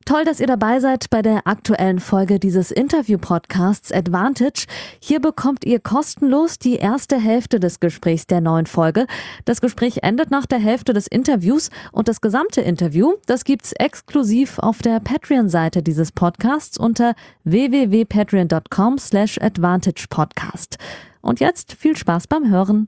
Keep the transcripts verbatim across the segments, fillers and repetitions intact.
Toll, dass ihr dabei seid bei der aktuellen Folge dieses Interview-Podcasts Advantage. Hier bekommt ihr kostenlos die erste Hälfte des Gesprächs der neuen Folge. Das Gespräch endet nach der Hälfte des Interviews und das gesamte Interview, das gibt's exklusiv auf der Patreon-Seite dieses Podcasts unter w w w punkt patreon punkt com slash advantage podcast. Und jetzt viel Spaß beim Hören.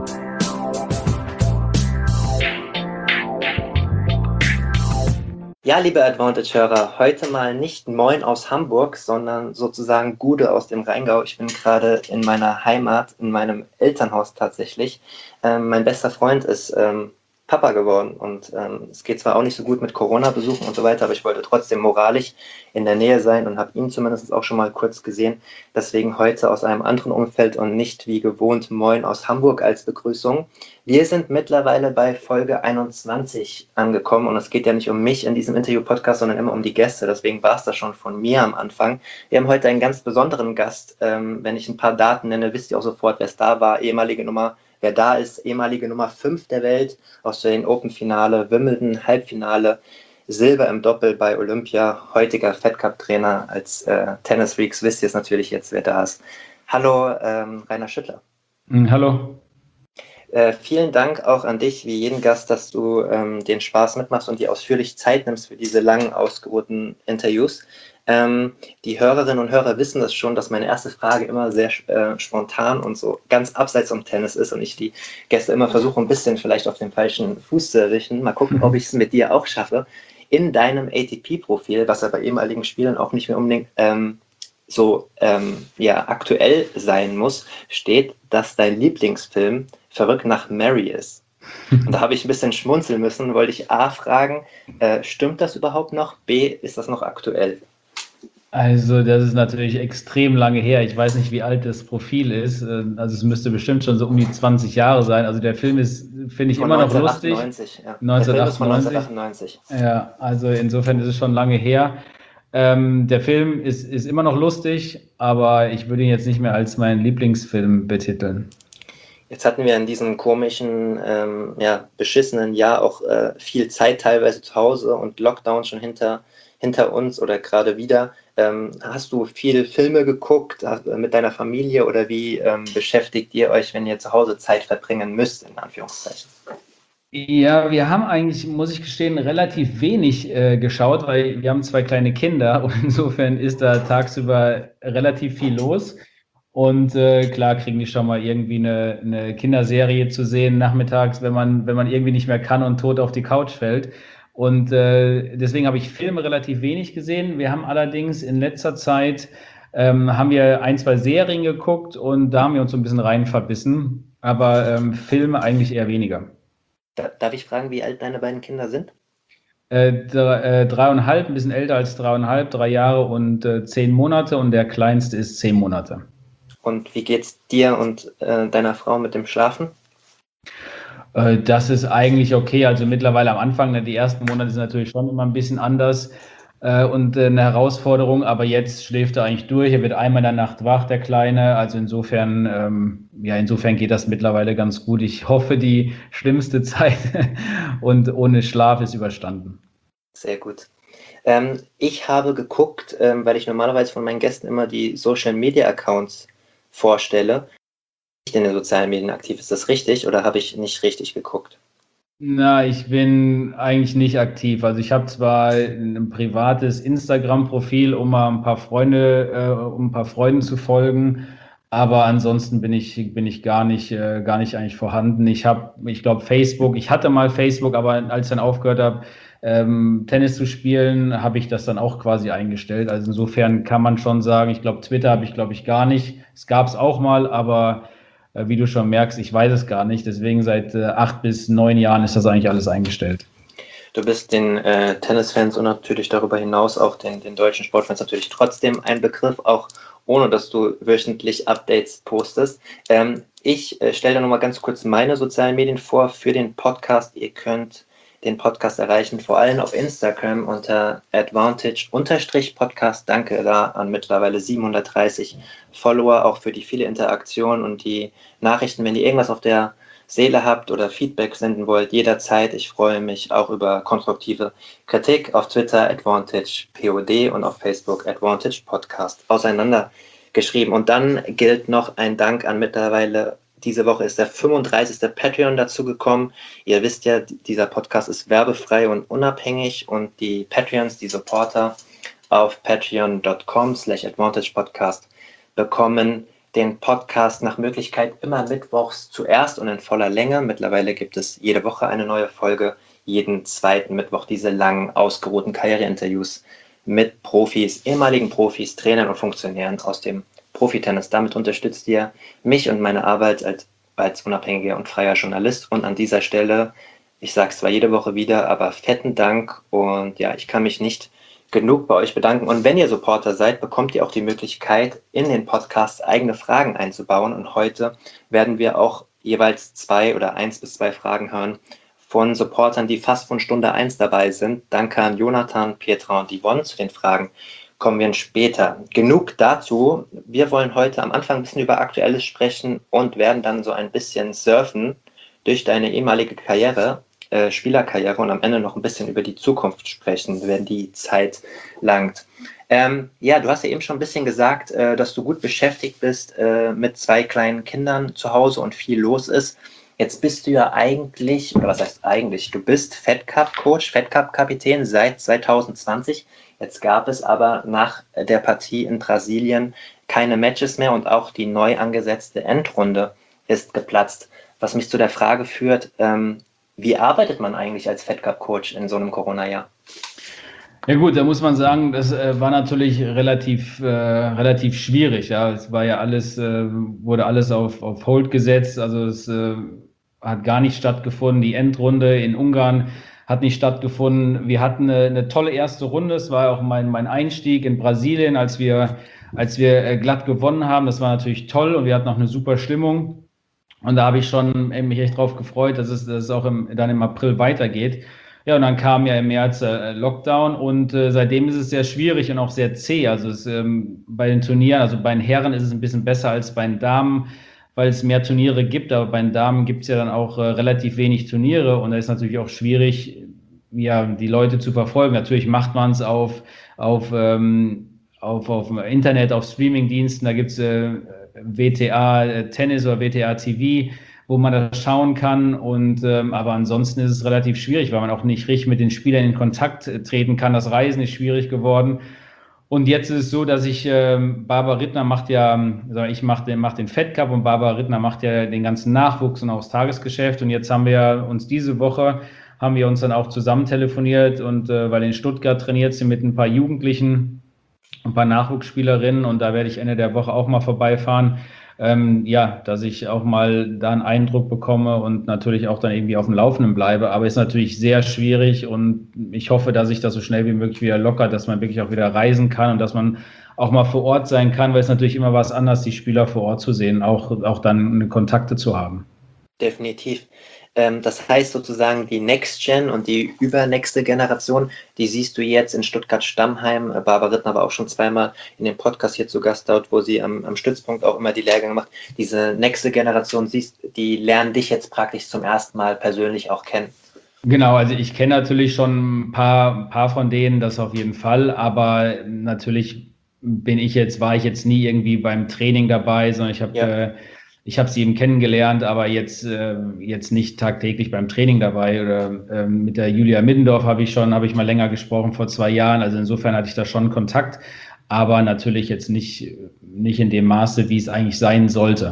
Ja, liebe Advantage-Hörer, heute mal nicht Moin aus Hamburg, sondern sozusagen Gude aus dem Rheingau. Ich bin gerade in meiner Heimat, in meinem Elternhaus tatsächlich. Ähm, mein bester Freund ist ähm, Papa geworden und ähm, es geht zwar auch nicht so gut mit Corona-Besuchen und so weiter, aber ich wollte trotzdem moralisch in der Nähe sein und habe ihn zumindest auch schon mal kurz gesehen. Deswegen heute aus einem anderen Umfeld und nicht wie gewohnt Moin aus Hamburg als Begrüßung. Wir sind mittlerweile bei Folge einundzwanzig angekommen und es geht ja nicht um mich in diesem Interview-Podcast, sondern immer um die Gäste. Deswegen war es das schon von mir am Anfang. Wir haben heute einen ganz besonderen Gast. Ähm, wenn ich ein paar Daten nenne, wisst ihr auch sofort, wer es da war. Ehemalige Nummer, wer da ist, ehemalige Nummer fünf der Welt, Australian Open-Finale, Wimbledon, Halbfinale, Silber im Doppel bei Olympia, heutiger Fed Cup-Trainer. Als äh, Tennis-Freaks wisst ihr es natürlich jetzt, wer da ist. Hallo, ähm, Rainer Schüttler. Hallo. Äh, vielen Dank auch an dich, wie jeden Gast, dass du ähm, den Spaß mitmachst und dir ausführlich Zeit nimmst für diese langen, ausgeruhten Interviews. Ähm, die Hörerinnen und Hörer wissen das schon, dass meine erste Frage immer sehr äh, spontan und so ganz abseits vom Tennis ist und ich die Gäste immer versuche, ein bisschen vielleicht auf den falschen Fuß zu erwischen. Mal gucken, ob ich es mit dir auch schaffe. In deinem A T P-Profil, was ja bei ehemaligen Spielern auch nicht mehr unbedingt ähm, so ähm, ja, aktuell sein muss, steht, dass dein Lieblingsfilm Verrückt nach Mary ist. Und da habe ich ein bisschen schmunzeln müssen, wollte ich A fragen, äh, stimmt das überhaupt noch? B, ist das noch aktuell? Also das ist natürlich extrem lange her. Ich weiß nicht, wie alt das Profil ist. Also es müsste bestimmt schon so um die zwanzig Jahre sein. Also der Film ist, finde ich, Von immer noch lustig. neunzehnhundertachtundneunzig, ja. neunzehnhundertachtundneunzig. Der Film ist von neunzehnhundertachtundneunzig. Ja, also insofern ist es schon lange her. Ähm, der Film ist, ist immer noch lustig, aber ich würde ihn jetzt nicht mehr als meinen Lieblingsfilm betiteln. Jetzt hatten wir in diesem komischen, ähm, ja, beschissenen Jahr auch äh, viel Zeit teilweise zu Hause und Lockdown schon hinter, hinter uns oder gerade wieder. Ähm, hast du viele Filme geguckt hast, äh, mit deiner Familie oder wie ähm, beschäftigt ihr euch, wenn ihr zu Hause Zeit verbringen müsst, in Anführungszeichen? Ja, wir haben eigentlich, muss ich gestehen, relativ wenig äh, geschaut, weil wir haben zwei kleine Kinder und insofern ist da tagsüber relativ viel los. Und äh, klar kriegen die schon mal irgendwie eine, eine Kinderserie zu sehen nachmittags, wenn man, wenn man irgendwie nicht mehr kann und tot auf die Couch fällt. Und äh, deswegen habe ich Filme relativ wenig gesehen. Wir haben allerdings in letzter Zeit ähm, haben wir ein, zwei Serien geguckt und da haben wir uns so ein bisschen rein verbissen. Aber ähm, Filme eigentlich eher weniger. Darf ich fragen, wie alt deine beiden Kinder sind? Äh, drei, äh, dreieinhalb, ein bisschen älter als dreieinhalb, drei Jahre und äh, zehn Monate und der kleinste ist zehn Monate. Und wie geht's dir und äh, deiner Frau mit dem Schlafen? Äh, das ist eigentlich okay. Also mittlerweile am Anfang, ne, die ersten Monate sind natürlich schon immer ein bisschen anders äh, und äh, eine Herausforderung, aber jetzt schläft er eigentlich durch. Er wird einmal in der Nacht wach, der Kleine. Also insofern, ähm, ja, insofern geht das mittlerweile ganz gut. Ich hoffe, die schlimmste Zeit und ohne Schlaf ist überstanden. Sehr gut. Ähm, ich habe geguckt, ähm, weil ich normalerweise von meinen Gästen immer die Social-Media-Accounts vorstelle. Nicht in den sozialen Medien aktiv. Ist das richtig oder habe ich nicht richtig geguckt? Na, ich bin eigentlich nicht aktiv. Also ich habe zwar ein privates Instagram-Profil, um mal ein paar Freunde, äh, um ein paar Freunden zu folgen, aber ansonsten bin ich bin ich gar nicht äh, gar nicht eigentlich vorhanden. Ich habe, ich glaube, Facebook. Ich hatte mal Facebook, aber als ich dann aufgehört habe, ähm, Tennis zu spielen, habe ich das dann auch quasi eingestellt. Also insofern kann man schon sagen, ich glaube, Twitter habe ich, glaube ich, gar nicht. Es gab es auch mal, aber äh, wie du schon merkst, ich weiß es gar nicht. Deswegen seit äh, acht bis neun Jahren ist das eigentlich alles eingestellt. Du bist den äh, Tennisfans und natürlich darüber hinaus auch den, den deutschen Sportfans natürlich trotzdem ein Begriff, auch ohne dass du wöchentlich Updates postest. Ähm, ich äh, stelle dir nochmal ganz kurz meine sozialen Medien vor für den Podcast. Ihr könnt den Podcast erreichen, vor allem auf Instagram unter Advantage-Podcast. Danke da an mittlerweile siebenhundertdreißig Follower, auch für die viele Interaktion und die Nachrichten, wenn ihr irgendwas auf der Seele habt oder Feedback senden wollt, jederzeit. Ich freue mich auch über konstruktive Kritik auf Twitter AdvantagePod und auf Facebook Advantage Podcast auseinandergeschrieben. Und dann gilt noch ein Dank an mittlerweile, diese Woche ist der fünfunddreißigste Patreon dazugekommen. Ihr wisst ja, dieser Podcast ist werbefrei und unabhängig und die Patreons, die Supporter auf patreon.com slash advantage podcast bekommen den Podcast nach Möglichkeit immer mittwochs zuerst und in voller Länge. Mittlerweile gibt es jede Woche eine neue Folge, jeden zweiten Mittwoch diese langen, ausgeruhten Karriereinterviews mit Profis, ehemaligen Profis, Trainern und Funktionären aus dem Profitennis. Damit unterstützt ihr mich und meine Arbeit als, als unabhängiger und freier Journalist. Und an dieser Stelle, ich sage es zwar jede Woche wieder, aber fetten Dank. Und ja, ich kann mich nicht genug bei euch bedanken. Und wenn ihr Supporter seid, bekommt ihr auch die Möglichkeit, in den Podcast eigene Fragen einzubauen. Und heute werden wir auch jeweils zwei oder eins bis zwei Fragen hören von Supportern, die fast von Stunde eins dabei sind. Danke an Jonathan, Pietra und Yvonne. Zu den Fragen kommen wir später. Genug dazu. Wir wollen heute am Anfang ein bisschen über Aktuelles sprechen und werden dann so ein bisschen surfen durch deine ehemalige Karriere, äh, Spielerkarriere und am Ende noch ein bisschen über die Zukunft sprechen, wenn die Zeit langt. Ähm, ja, du hast ja eben schon ein bisschen gesagt, äh, dass du gut beschäftigt bist äh, mit zwei kleinen Kindern zu Hause und viel los ist. Jetzt bist du ja eigentlich, oder was heißt eigentlich, du bist Fed Cup Coach, Fed Cup Kapitän seit zwanzig zwanzig. Jetzt gab es aber nach der Partie in Brasilien keine Matches mehr und auch die neu angesetzte Endrunde ist geplatzt. Was mich zu der Frage führt, ähm, wie arbeitet man eigentlich als Fed Cup Coach in so einem Corona-Jahr? Ja gut, da muss man sagen, das äh, war natürlich relativ, äh, relativ schwierig. Ja, es war ja alles, äh, wurde alles auf, auf Hold gesetzt. Also es äh, hat gar nicht stattgefunden. Die Endrunde in Ungarn hat nicht stattgefunden. Wir hatten eine, eine tolle erste Runde. Es war auch mein, mein Einstieg in Brasilien, als wir, als wir äh, glatt gewonnen haben. Das war natürlich toll und wir hatten auch eine super Stimmung. Und da habe ich schon äh, mich echt drauf gefreut, dass es, dass es auch im, dann im April weitergeht. Ja, und dann kam ja im März äh, Lockdown und äh, seitdem ist es sehr schwierig und auch sehr zäh. Also es, ähm, bei den Turnieren, also bei den Herren ist es ein bisschen besser als bei den Damen, weil es mehr Turniere gibt, aber bei den Damen gibt es ja dann auch äh, relativ wenig Turniere und da ist natürlich auch schwierig, ja, die Leute zu verfolgen. Natürlich macht man es auf, auf, ähm, auf, auf Internet, auf Streamingdiensten, da gibt es äh, W T A Tennis oder W T A T V, wo man das schauen kann. Und ähm, aber ansonsten ist es relativ schwierig, weil man auch nicht richtig mit den Spielern in Kontakt äh, treten kann. Das Reisen ist schwierig geworden. Und jetzt ist es so, dass ich, ähm, Barbara Rittner macht ja, also ich mache den, mach den Fed Cup und Barbara Rittner macht ja den ganzen Nachwuchs und auch das Tagesgeschäft. Und jetzt haben wir uns diese Woche, haben wir uns dann auch zusammen telefoniert und äh, weil in Stuttgart trainiert sie mit ein paar Jugendlichen, ein paar Nachwuchsspielerinnen und da werde ich Ende der Woche auch mal vorbeifahren. Ähm, ja, dass ich auch mal da einen Eindruck bekomme und natürlich auch dann irgendwie auf dem Laufenden bleibe. Aber ist natürlich sehr schwierig und ich hoffe, dass sich das so schnell wie möglich wieder lockert, dass man wirklich auch wieder reisen kann und dass man auch mal vor Ort sein kann, weil es natürlich immer was anderes, die Spieler vor Ort zu sehen, auch, auch dann Kontakte zu haben. Definitiv. Ähm, das heißt sozusagen, die Next Gen und die übernächste Generation, die siehst du jetzt in Stuttgart-Stammheim. Barbara Rittner war auch schon zweimal in dem Podcast hier zu Gast dort, wo sie am, am Stützpunkt auch immer die Lehrgänge macht. Diese nächste Generation, siehst, die lernen dich jetzt praktisch zum ersten Mal persönlich auch kennen. Genau, also ich kenne natürlich schon ein paar, ein paar von denen, das auf jeden Fall, aber natürlich bin ich jetzt, war ich jetzt nie irgendwie beim Training dabei, sondern ich habe Ja. äh, ich habe sie eben kennengelernt, aber jetzt, äh, jetzt nicht tagtäglich beim Training dabei. Oder äh, mit der Julia Middendorf habe ich schon, habe ich mal länger gesprochen vor zwei Jahren. Also insofern hatte ich da schon Kontakt, aber natürlich jetzt nicht, nicht in dem Maße, wie es eigentlich sein sollte.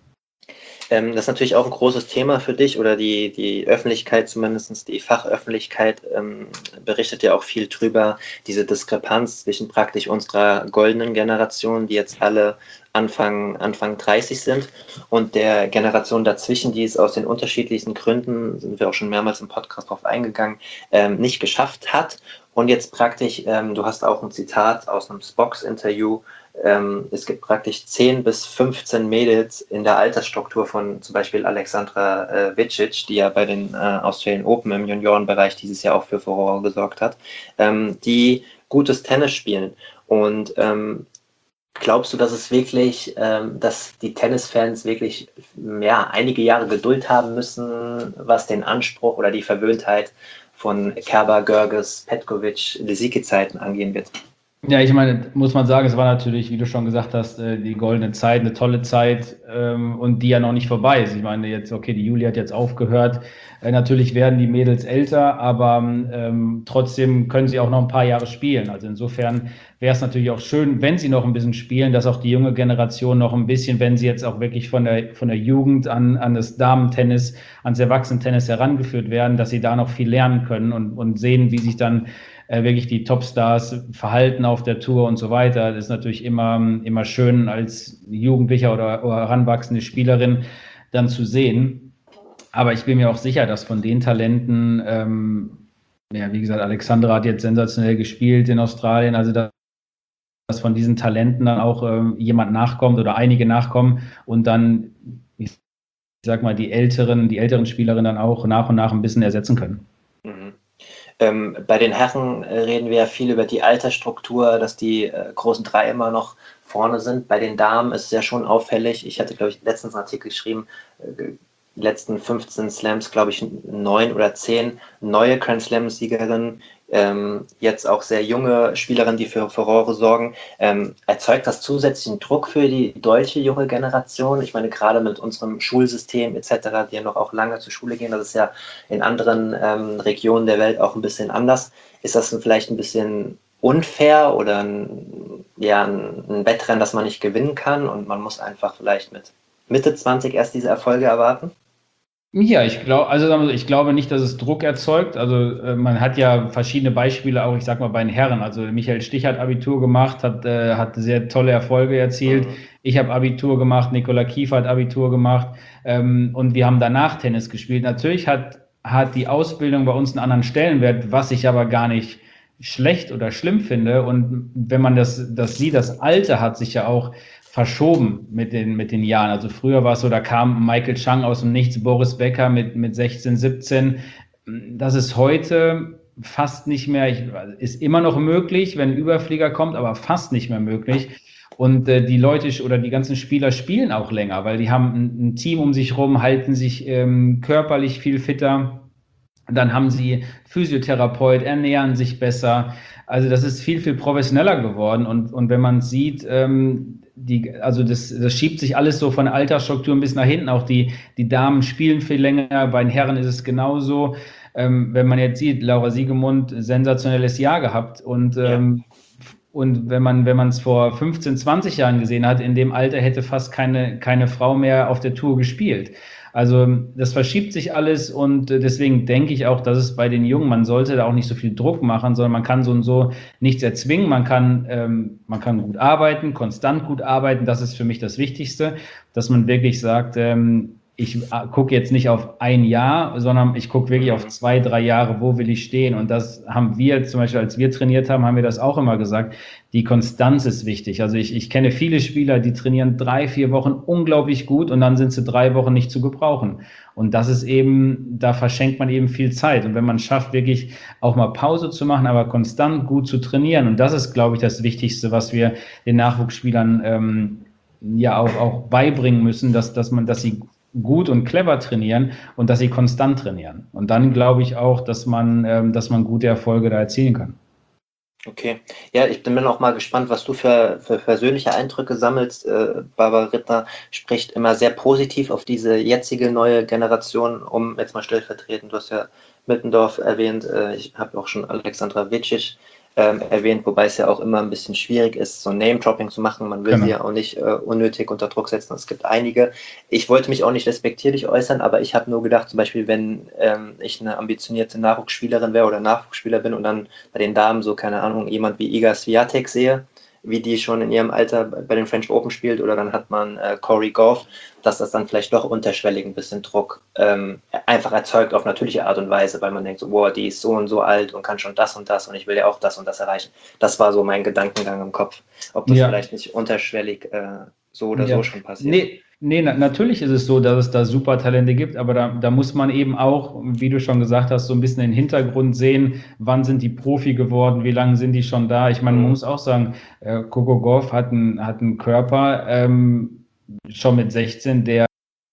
Ähm, das ist natürlich auch ein großes Thema für dich oder die, die Öffentlichkeit, zumindest die Fachöffentlichkeit, ähm, berichtet ja auch viel drüber, diese Diskrepanz zwischen praktisch unserer goldenen Generation, die jetzt alle Anfang, Anfang dreißig sind, und der Generation dazwischen, die es aus den unterschiedlichsten Gründen, sind wir auch schon mehrmals im Podcast drauf eingegangen, ähm, nicht geschafft hat. Und jetzt praktisch, ähm, du hast auch ein Zitat aus einem Spox-Interview, ähm, es gibt praktisch zehn bis fünfzehn Mädels in der Altersstruktur von zum Beispiel Alexandra äh, Vicic, die ja bei den äh, Australian Open im Juniorenbereich dieses Jahr auch für Furore gesorgt hat, ähm, die gutes Tennis spielen. Und ähm, Glaubst du, dass es wirklich, ähm, dass die Tennisfans wirklich ja, einige Jahre Geduld haben müssen, was den Anspruch oder die Verwöhntheit von Kerber, Görges, Petkovic, Lisicki-Zeiten angehen wird? Ja, ich meine, muss man sagen, es war natürlich, wie du schon gesagt hast, äh, die goldene Zeit, eine tolle Zeit ähm, und die ja noch nicht vorbei ist. Ich meine, jetzt, okay, die Juli hat jetzt aufgehört. Äh, natürlich werden die Mädels älter, aber ähm, trotzdem können sie auch noch ein paar Jahre spielen. Also insofern wäre es natürlich auch schön, wenn sie noch ein bisschen spielen, dass auch die junge Generation noch ein bisschen, wenn sie jetzt auch wirklich von der, von der Jugend an, an das Damentennis, ans Erwachsenentennis herangeführt werden, dass sie da noch viel lernen können und, und sehen, wie sich dann äh, wirklich die Topstars verhalten auf der Tour und so weiter. Das ist natürlich immer, immer schön als Jugendlicher oder, oder heranwachsende Spielerin dann zu sehen. Aber ich bin mir auch sicher, dass von den Talenten, ähm, ja, wie gesagt, Alexandra hat jetzt sensationell gespielt in Australien, also dass, dass von diesen Talenten dann auch ähm, jemand nachkommt oder einige nachkommen und dann, ich sag mal, die älteren, die älteren Spielerinnen dann auch nach und nach ein bisschen ersetzen können. Mhm. Ähm, bei den Herren äh, reden wir ja viel über die Altersstruktur, dass die äh, großen drei immer noch vorne sind. Bei den Damen ist es ja schon auffällig. Ich hatte, glaube ich, letztens einen Artikel geschrieben, äh, die letzten fünfzehn Slams, glaube ich, neun oder zehn neue Grand Slam-Siegerinnen, ähm, jetzt auch sehr junge Spielerinnen, die für Furore sorgen. Ähm, erzeugt das zusätzlichen Druck für die deutsche junge Generation? Ich meine, gerade mit unserem Schulsystem et cetera, die ja noch auch lange zur Schule gehen, das ist ja in anderen ähm, Regionen der Welt auch ein bisschen anders. Ist das vielleicht ein bisschen unfair oder ein, ja, ein, ein Wettrennen, das man nicht gewinnen kann und man muss einfach vielleicht mit Mitte zwanzig erst diese Erfolge erwarten? Ja, ich glaube, also sagen wir so, ich glaube nicht, dass es Druck erzeugt. Also äh, man hat ja verschiedene Beispiele, auch ich sag mal bei den Herren. Also Michael Stich hat Abitur gemacht, hat, äh, hat sehr tolle Erfolge erzielt. Mhm. Ich habe Abitur gemacht, Nikola Kiefer hat Abitur gemacht ähm, und wir haben danach Tennis gespielt. Natürlich hat, hat die Ausbildung bei uns einen anderen Stellenwert, was ich aber gar nicht schlecht oder schlimm finde. Und wenn man das, das sieht, das Alter hat sich ja auch verschoben mit den, mit den Jahren. Also früher war es so, da kam Michael Chang aus dem Nichts, Boris Becker mit, mit sechzehn, siebzehn. Das ist heute fast nicht mehr, ich, ist immer noch möglich, wenn ein Überflieger kommt, aber fast nicht mehr möglich. Und äh, die Leute oder die ganzen Spieler spielen auch länger, weil die haben ein, ein Team um sich rum, halten sich ähm, körperlich viel fitter. Dann haben sie Physiotherapeut, ernähren sich besser. Also das ist viel, viel professioneller geworden. Und, und wenn man sieht, ähm, die, also das, das schiebt sich alles so von der Altersstruktur ein bisschen nach hinten. Auch die, die Damen spielen viel länger, bei den Herren ist es genauso. Ähm, wenn man jetzt sieht, Laura Siegemund, sensationelles Jahr gehabt. Und, ähm, ja. und wenn man wenn man es vor fünfzehn, zwanzig Jahren gesehen hat, in dem Alter hätte fast keine, keine Frau mehr auf der Tour gespielt. Also das verschiebt sich alles und deswegen denke ich auch, dass es bei den Jungen, man sollte da auch nicht so viel Druck machen, sondern man kann so und so nichts erzwingen. Man kann, ähm, man kann gut arbeiten, konstant gut arbeiten. Das ist für mich das Wichtigste, dass man wirklich sagt, ähm, ich gucke jetzt nicht auf ein Jahr, sondern ich gucke wirklich auf zwei, drei Jahre, wo will ich stehen. Und das haben wir zum Beispiel, als wir trainiert haben, haben wir das auch immer gesagt. Die Konstanz ist wichtig. Also ich, ich kenne viele Spieler, die trainieren drei, vier Wochen unglaublich gut und dann sind sie drei Wochen nicht zu gebrauchen. Und das ist eben, da verschenkt man eben viel Zeit. Und wenn man schafft, wirklich auch mal Pause zu machen, aber konstant gut zu trainieren, und das ist, glaube ich, das Wichtigste, was wir den Nachwuchsspielern ähm, ja auch, auch beibringen müssen, dass, dass man, dass sie gut und clever trainieren und dass sie konstant trainieren. Und dann glaube ich auch, dass man, ähm, dass man gute Erfolge da erzielen kann. Okay. Ja, ich bin auch mal gespannt, was du für, für persönliche Eindrücke sammelst. Äh, Barbara Rittner spricht immer sehr positiv auf diese jetzige neue Generation, um jetzt mal stellvertretend, du hast ja Mittendorf erwähnt, äh, ich habe auch schon Alexandra Vicic ähm, erwähnt, wobei es ja auch immer ein bisschen schwierig ist, so Name-Dropping zu machen. Man will genau. sie ja auch nicht äh, unnötig unter Druck setzen. Es gibt einige. Ich wollte mich auch nicht respektierlich äußern, aber ich habe nur gedacht, zum Beispiel, wenn ähm, ich eine ambitionierte Nachwuchsspielerin wäre oder Nachwuchsspieler bin und dann bei den Damen so, keine Ahnung, jemand wie Iga Swiatek sehe, wie die schon in ihrem Alter bei den French Open spielt, oder dann hat man äh, Corey Goff, dass das dann vielleicht doch unterschwellig ein bisschen Druck ähm, einfach erzeugt auf natürliche Art und Weise, weil man denkt, so, boah, die ist so und so alt und kann schon das und das und ich will ja auch das und das erreichen. Das war so mein Gedankengang im Kopf, ob das ja. vielleicht nicht unterschwellig äh, so oder ja. so schon passiert. Nee. Nee, na, natürlich ist es so, dass es da super Talente gibt, aber da, da muss man eben auch, wie du schon gesagt hast, so ein bisschen den Hintergrund sehen. Wann sind die Profi geworden? Wie lange sind die schon da? Ich meine, man Mhm. muss auch sagen, äh, Coco Gauff hat einen, hat einen Körper ähm, schon mit sechzehn, der,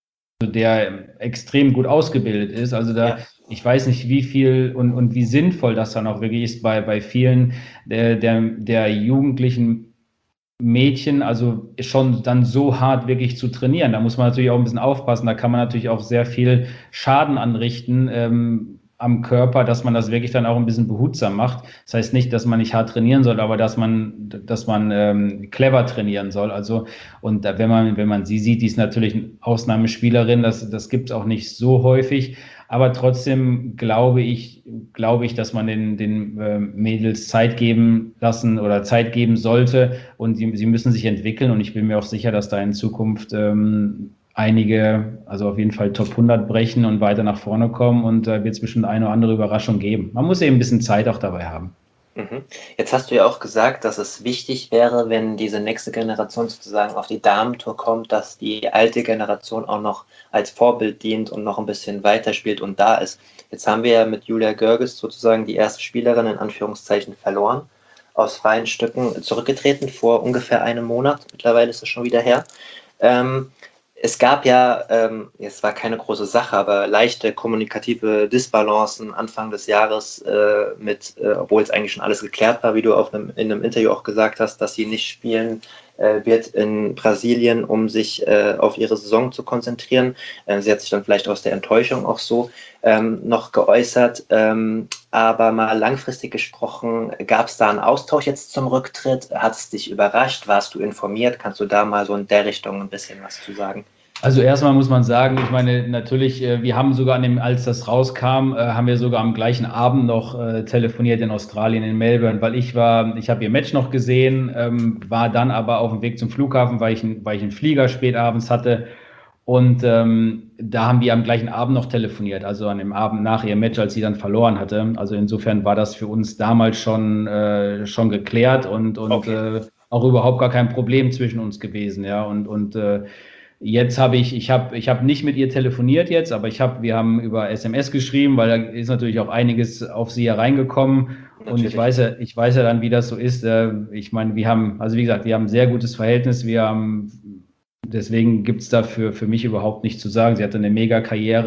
der extrem gut ausgebildet ist. Also da, Ja. ich weiß nicht, wie viel und, und wie sinnvoll das dann auch wirklich ist bei, bei vielen der, der, der Jugendlichen Mädchen, also schon dann so hart wirklich zu trainieren. Da muss man natürlich auch ein bisschen aufpassen. Da kann man natürlich auch sehr viel Schaden anrichten ähm, am Körper, dass man das wirklich dann auch ein bisschen behutsam macht. Das heißt nicht, dass man nicht hart trainieren soll, aber dass man, dass man ähm, clever trainieren soll. Also und da, wenn man, wenn man sie sieht, die ist natürlich eine Ausnahmespielerin. Das, das gibt es auch nicht so häufig. Aber trotzdem glaube ich, glaube ich, dass man den, den äh, Mädels Zeit geben lassen oder Zeit geben sollte und die, sie müssen sich entwickeln und ich bin mir auch sicher, dass da in Zukunft ähm, einige, also auf jeden Fall Top hundert brechen und weiter nach vorne kommen und da äh, wird es bestimmt eine oder andere Überraschung geben. Man muss eben ein bisschen Zeit auch dabei haben. Mhm. Jetzt hast du ja auch gesagt, dass es wichtig wäre, wenn diese nächste Generation sozusagen auf die Damentour kommt, dass die alte Generation auch noch als Vorbild dient und noch ein bisschen weiterspielt und da ist. Jetzt haben wir ja mit Julia Görges sozusagen die erste Spielerin in Anführungszeichen verloren, aus freien Stücken zurückgetreten vor ungefähr einem Monat. Mittlerweile ist es schon wieder her. Ähm, Es gab ja, ähm, es war keine große Sache, aber leichte kommunikative Disbalancen Anfang des Jahres äh, mit, äh, obwohl es eigentlich schon alles geklärt war, wie du auf einem, in einem Interview auch gesagt hast, dass sie nicht spielen äh, wird in Brasilien, um sich äh, auf ihre Saison zu konzentrieren. Äh, sie hat sich dann vielleicht aus der Enttäuschung auch so ähm, noch geäußert. Ähm, aber mal langfristig gesprochen, gab es da einen Austausch jetzt zum Rücktritt? Hat es dich überrascht? Warst du informiert? Kannst du da mal so in der Richtung ein bisschen was zu sagen? Also erstmal muss man sagen, ich meine, natürlich, äh, wir haben sogar an dem, als das rauskam, äh, haben wir sogar am gleichen Abend noch äh, telefoniert in Australien, in Melbourne, weil ich war, ich habe ihr Match noch gesehen, ähm, war dann aber auf dem Weg zum Flughafen, weil ich, weil ich einen Flieger spät abends hatte. Und ähm, da haben wir am gleichen Abend noch telefoniert, also an dem Abend nach ihrem Match, als sie dann verloren hatte. Also insofern war das für uns damals schon, äh, schon geklärt und, und Okay. äh, auch überhaupt gar kein Problem zwischen uns gewesen, ja. Und, und äh, jetzt habe ich, ich habe, ich habe nicht mit ihr telefoniert jetzt, aber ich habe, wir haben über S M S geschrieben, weil da ist natürlich auch einiges auf sie hereingekommen. Und ich Natürlich. weiß ja, ich weiß ja dann, wie das so ist. Äh, Ich meine, wir haben, also wie gesagt, wir haben ein sehr gutes Verhältnis. Wir haben, deswegen gibt es da für, für mich überhaupt nichts zu sagen. Sie hatte eine mega Karriere.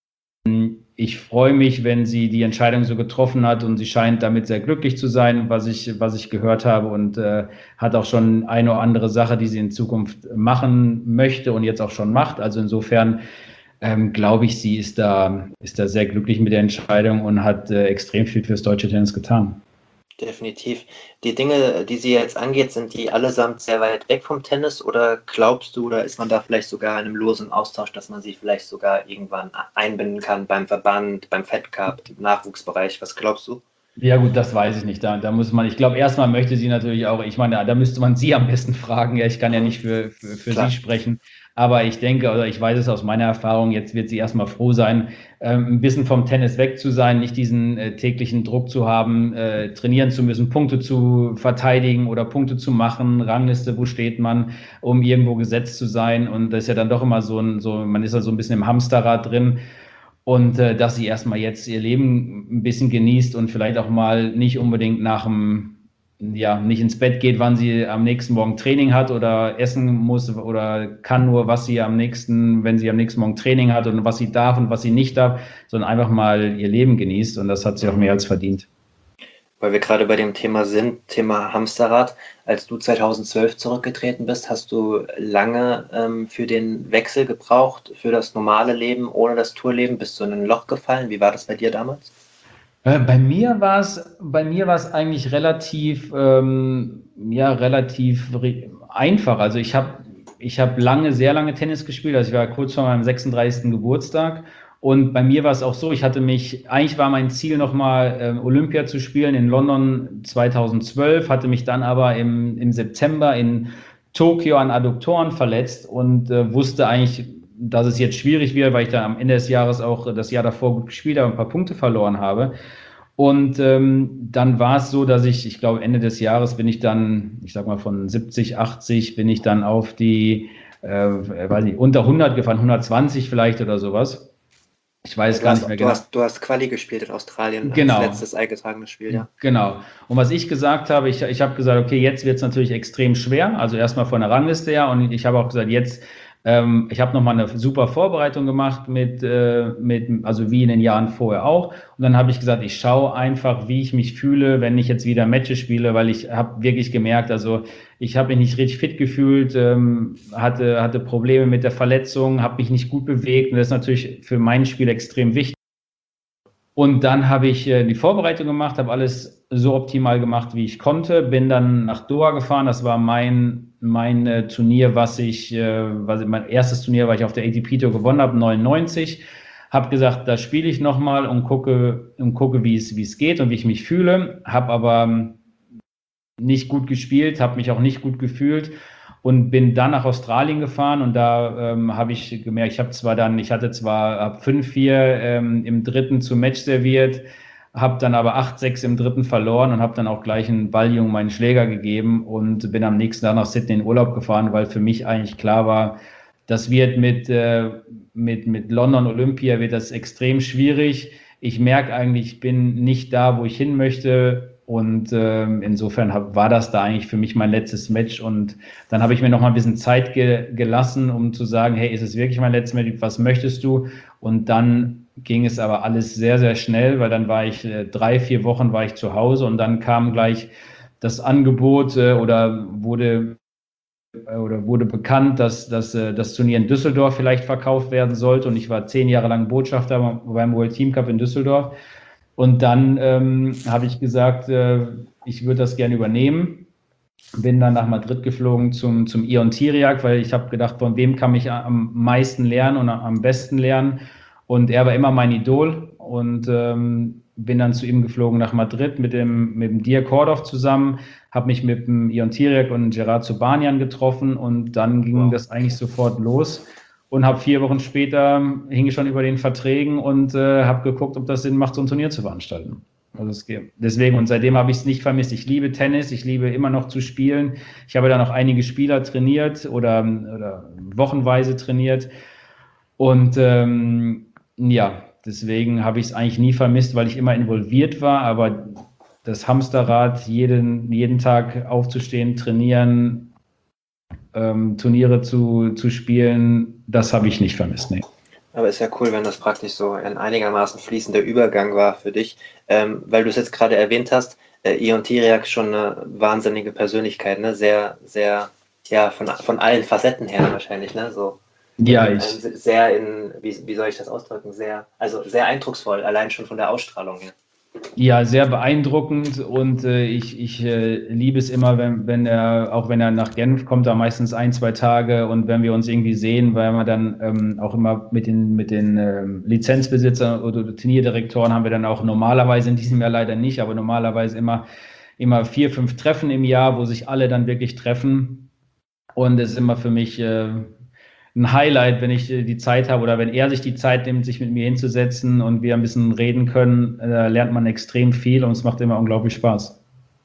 Ich freue mich, wenn sie die Entscheidung so getroffen hat und sie scheint damit sehr glücklich zu sein, was ich, was ich gehört habe und äh, hat auch schon eine oder andere Sache, die sie in Zukunft machen möchte und jetzt auch schon macht. Also insofern ähm, glaube ich, sie ist da, ist da sehr glücklich mit der Entscheidung und hat äh, extrem viel fürs deutsche Tennis getan. Definitiv. Die Dinge, die sie jetzt angeht, sind die allesamt sehr weit weg vom Tennis oder glaubst du, oder ist man da vielleicht sogar in einem losen Austausch, dass man sie vielleicht sogar irgendwann einbinden kann beim Verband, beim Fed Cup, im Nachwuchsbereich? Was glaubst du? Ja gut, das weiß ich nicht. Da, da muss man, ich glaube, erstmal möchte sie natürlich auch, ich meine, da, da müsste man sie am besten fragen. Ja, ich kann ja Mhm. nicht für, für, für sie Klar. sprechen. Aber ich denke, oder ich weiß es aus meiner Erfahrung, jetzt wird sie erstmal froh sein, ähm, ein bisschen vom Tennis weg zu sein, nicht diesen äh, täglichen Druck zu haben, äh, trainieren zu müssen, Punkte zu verteidigen oder Punkte zu machen, Rangliste, wo steht man, um irgendwo gesetzt zu sein. Und das ist ja dann doch immer so ein, so, man ist ja so ein bisschen im Hamsterrad drin. Und äh, dass sie erstmal jetzt ihr Leben ein bisschen genießt und vielleicht auch mal nicht unbedingt nach dem, ja, nicht ins Bett geht, wann sie am nächsten Morgen Training hat oder essen muss oder kann nur, was sie am nächsten, wenn sie am nächsten Morgen Training hat und was sie darf und was sie nicht darf, sondern einfach mal ihr Leben genießt. Und das hat sie auch Mhm. mehr als verdient. Weil wir gerade bei dem Thema sind, Thema Hamsterrad. Als du zweitausendzwölf zurückgetreten bist, hast du lange ähm, für den Wechsel gebraucht, für das normale Leben ohne das Tourleben. Bist du in ein Loch gefallen? Wie war das bei dir damals? Äh, Bei mir war es, bei mir war es eigentlich relativ, ähm, ja, relativ re- einfach. Also ich habe, ich habe lange, sehr lange Tennis gespielt. Also ich war kurz vor meinem sechsunddreißigsten Geburtstag. Und bei mir war es auch so, ich hatte mich, eigentlich war mein Ziel nochmal ähm, Olympia zu spielen in London zweitausendzwölf, hatte mich dann aber im, im September in Tokio an Adduktoren verletzt und äh, wusste eigentlich, dass es jetzt schwierig wird, weil ich dann am Ende des Jahres auch das Jahr davor gut gespielt habe und ein paar Punkte verloren habe. Und ähm, dann war es so, dass ich, ich glaube, Ende des Jahres bin ich dann, ich sag mal von siebzig, achtzig, bin ich dann auf die, äh, weiß nicht, unter hundert gefahren, hundertzwanzig vielleicht oder sowas. Ich weiß Ja, gar hast, nicht mehr du genau. hast, du hast Quali gespielt in Australien als Genau. letztes eingetragenes Spiel, ja. Genau. Und was ich gesagt habe, ich, ich habe gesagt, okay, jetzt wird es natürlich extrem schwer. Also erstmal von der Rangliste her. Und ich habe auch gesagt, jetzt, ähm, ich habe nochmal eine super Vorbereitung gemacht mit, äh, mit, also wie in den Jahren vorher auch. Und dann habe ich gesagt, ich schaue einfach, wie ich mich fühle, wenn ich jetzt wieder Matches spiele, weil ich habe wirklich gemerkt, also ich habe mich nicht richtig fit gefühlt, ähm, hatte, hatte Probleme mit der Verletzung, habe mich nicht gut bewegt. Und das ist natürlich für mein Spiel extrem wichtig. Und dann habe ich äh, die Vorbereitung gemacht, habe alles so optimal gemacht, wie ich konnte, bin dann nach Doha gefahren. Das war mein, mein äh, Turnier, was ich, äh, was mein erstes Turnier, was ich auf der A T P Tour gewonnen habe, neunundneunzig. Habe gesagt, da spiele ich nochmal und gucke, und gucke, wie es, wie es geht und wie ich mich fühle. Habe aber nicht gut gespielt, habe mich auch nicht gut gefühlt. Und bin dann nach Australien gefahren und da ähm, habe ich gemerkt, ich habe zwar dann, ich hatte zwar fünf vier ähm, im dritten zum Match serviert, habe dann aber acht sechs im dritten verloren und habe dann auch gleich einen Balljungen meinen Schläger gegeben und bin am nächsten Tag nach Sydney in Urlaub gefahren, weil für mich eigentlich klar war, das wird mit, äh, mit, mit London Olympia wird das extrem schwierig. Ich merke eigentlich, ich bin nicht da, wo ich hin möchte. Und ähm, insofern hab, war das da eigentlich für mich mein letztes Match. Und dann habe ich mir noch mal ein bisschen Zeit ge gelassen, um zu sagen, hey, ist es wirklich mein letztes Match? Was möchtest du? Und dann ging es aber alles sehr, sehr schnell, weil dann war ich äh, drei, vier Wochen war ich zu Hause und dann kam gleich das Angebot äh, oder wurde oder wurde bekannt, dass, dass äh, das Turnier in Düsseldorf vielleicht verkauft werden sollte. Und ich war zehn Jahre lang Botschafter beim World Team Cup in Düsseldorf. Und dann ähm, habe ich gesagt, äh, ich würde das gerne übernehmen. Bin dann nach Madrid geflogen zum, zum Ion Tiriac, weil ich habe gedacht, von wem kann ich am meisten lernen und am besten lernen. Und er war immer mein Idol und ähm, bin dann zu ihm geflogen nach Madrid mit dem, mit dem Dirk Hordorf zusammen, habe mich mit dem Ion Tiriac und Gerard Zubanian getroffen und dann ging wow. das eigentlich sofort los. Und habe vier Wochen später, hing ich schon über den Verträgen und äh, habe geguckt, ob das Sinn macht, so ein Turnier zu veranstalten. Also es geht. Deswegen, und seitdem habe ich es nicht vermisst. Ich liebe Tennis, ich liebe immer noch zu spielen. Ich habe da noch einige Spieler trainiert oder, oder wochenweise trainiert. Und ähm, ja, deswegen habe ich es eigentlich nie vermisst, weil ich immer involviert war. Aber das Hamsterrad, jeden, jeden Tag aufzustehen, trainieren, Ähm, Turniere zu, zu spielen, das habe ich nicht vermisst. Nee. Aber ist ja cool, wenn das praktisch so ein einigermaßen fließender Übergang war für dich, ähm, weil du es jetzt gerade erwähnt hast, äh, Ion Tiriac schon eine wahnsinnige Persönlichkeit, ne? Sehr, sehr, ja, von, von allen Facetten her wahrscheinlich, ne? So ja, in, ich. Sehr in, wie, wie soll ich das ausdrücken, sehr, also sehr eindrucksvoll, allein schon von der Ausstrahlung her. Ja, sehr beeindruckend und äh, ich, ich äh, liebe es immer, wenn, wenn er, auch wenn er nach Genf kommt, da meistens ein, zwei Tage und wenn wir uns irgendwie sehen, weil wir dann ähm, auch immer mit den, mit den ähm, Lizenzbesitzern oder Turnierdirektoren haben wir dann auch normalerweise, in diesem Jahr leider nicht, aber normalerweise immer, immer vier, fünf Treffen im Jahr, wo sich alle dann wirklich treffen und es ist immer für mich äh, ein Highlight, wenn ich die Zeit habe oder wenn er sich die Zeit nimmt, sich mit mir hinzusetzen und wir ein bisschen reden können, äh, lernt man extrem viel und es macht immer unglaublich Spaß.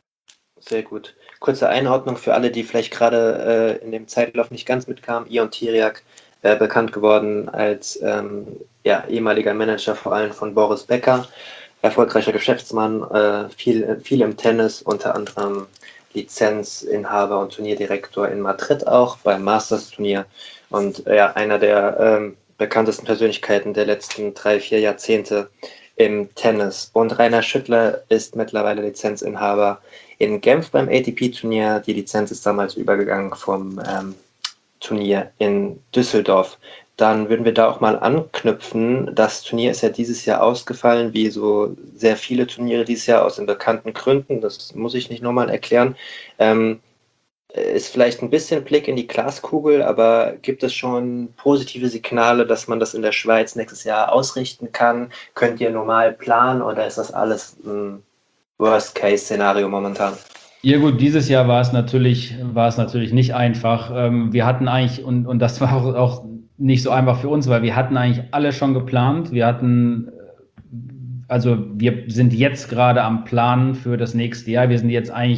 Sehr gut. Kurze Einordnung für alle, die vielleicht gerade äh, in dem Zeitlauf nicht ganz mitkamen. Ion Tiriac, äh, bekannt geworden als ähm, ja, ehemaliger Manager vor allem von Boris Becker, erfolgreicher Geschäftsmann, äh, viel, viel im Tennis, unter anderem Lizenzinhaber und Turnierdirektor in Madrid auch beim Masters-Turnier. Und ja, einer der ähm, bekanntesten Persönlichkeiten der letzten drei, vier Jahrzehnte im Tennis. Und Rainer Schüttler ist mittlerweile Lizenzinhaber in Genf beim A T P-Turnier. Die Lizenz ist damals übergegangen vom ähm, Turnier in Düsseldorf. Dann würden wir da auch mal anknüpfen. Das Turnier ist ja dieses Jahr ausgefallen, wie so sehr viele Turniere dieses Jahr aus den bekannten Gründen. Das muss ich nicht nochmal erklären. Ähm, Ist vielleicht ein bisschen Blick in die Glaskugel, aber gibt es schon positive Signale, dass man das in der Schweiz nächstes Jahr ausrichten kann? Könnt ihr normal planen oder ist das alles ein Worst-Case-Szenario momentan? Ja gut, dieses Jahr war es natürlich, war es natürlich nicht einfach. Wir hatten eigentlich, und, und das war auch, auch nicht so einfach für uns, weil wir hatten eigentlich alle schon geplant. Wir hatten, also wir sind jetzt gerade am Planen für das nächste Jahr. Wir sind jetzt eigentlich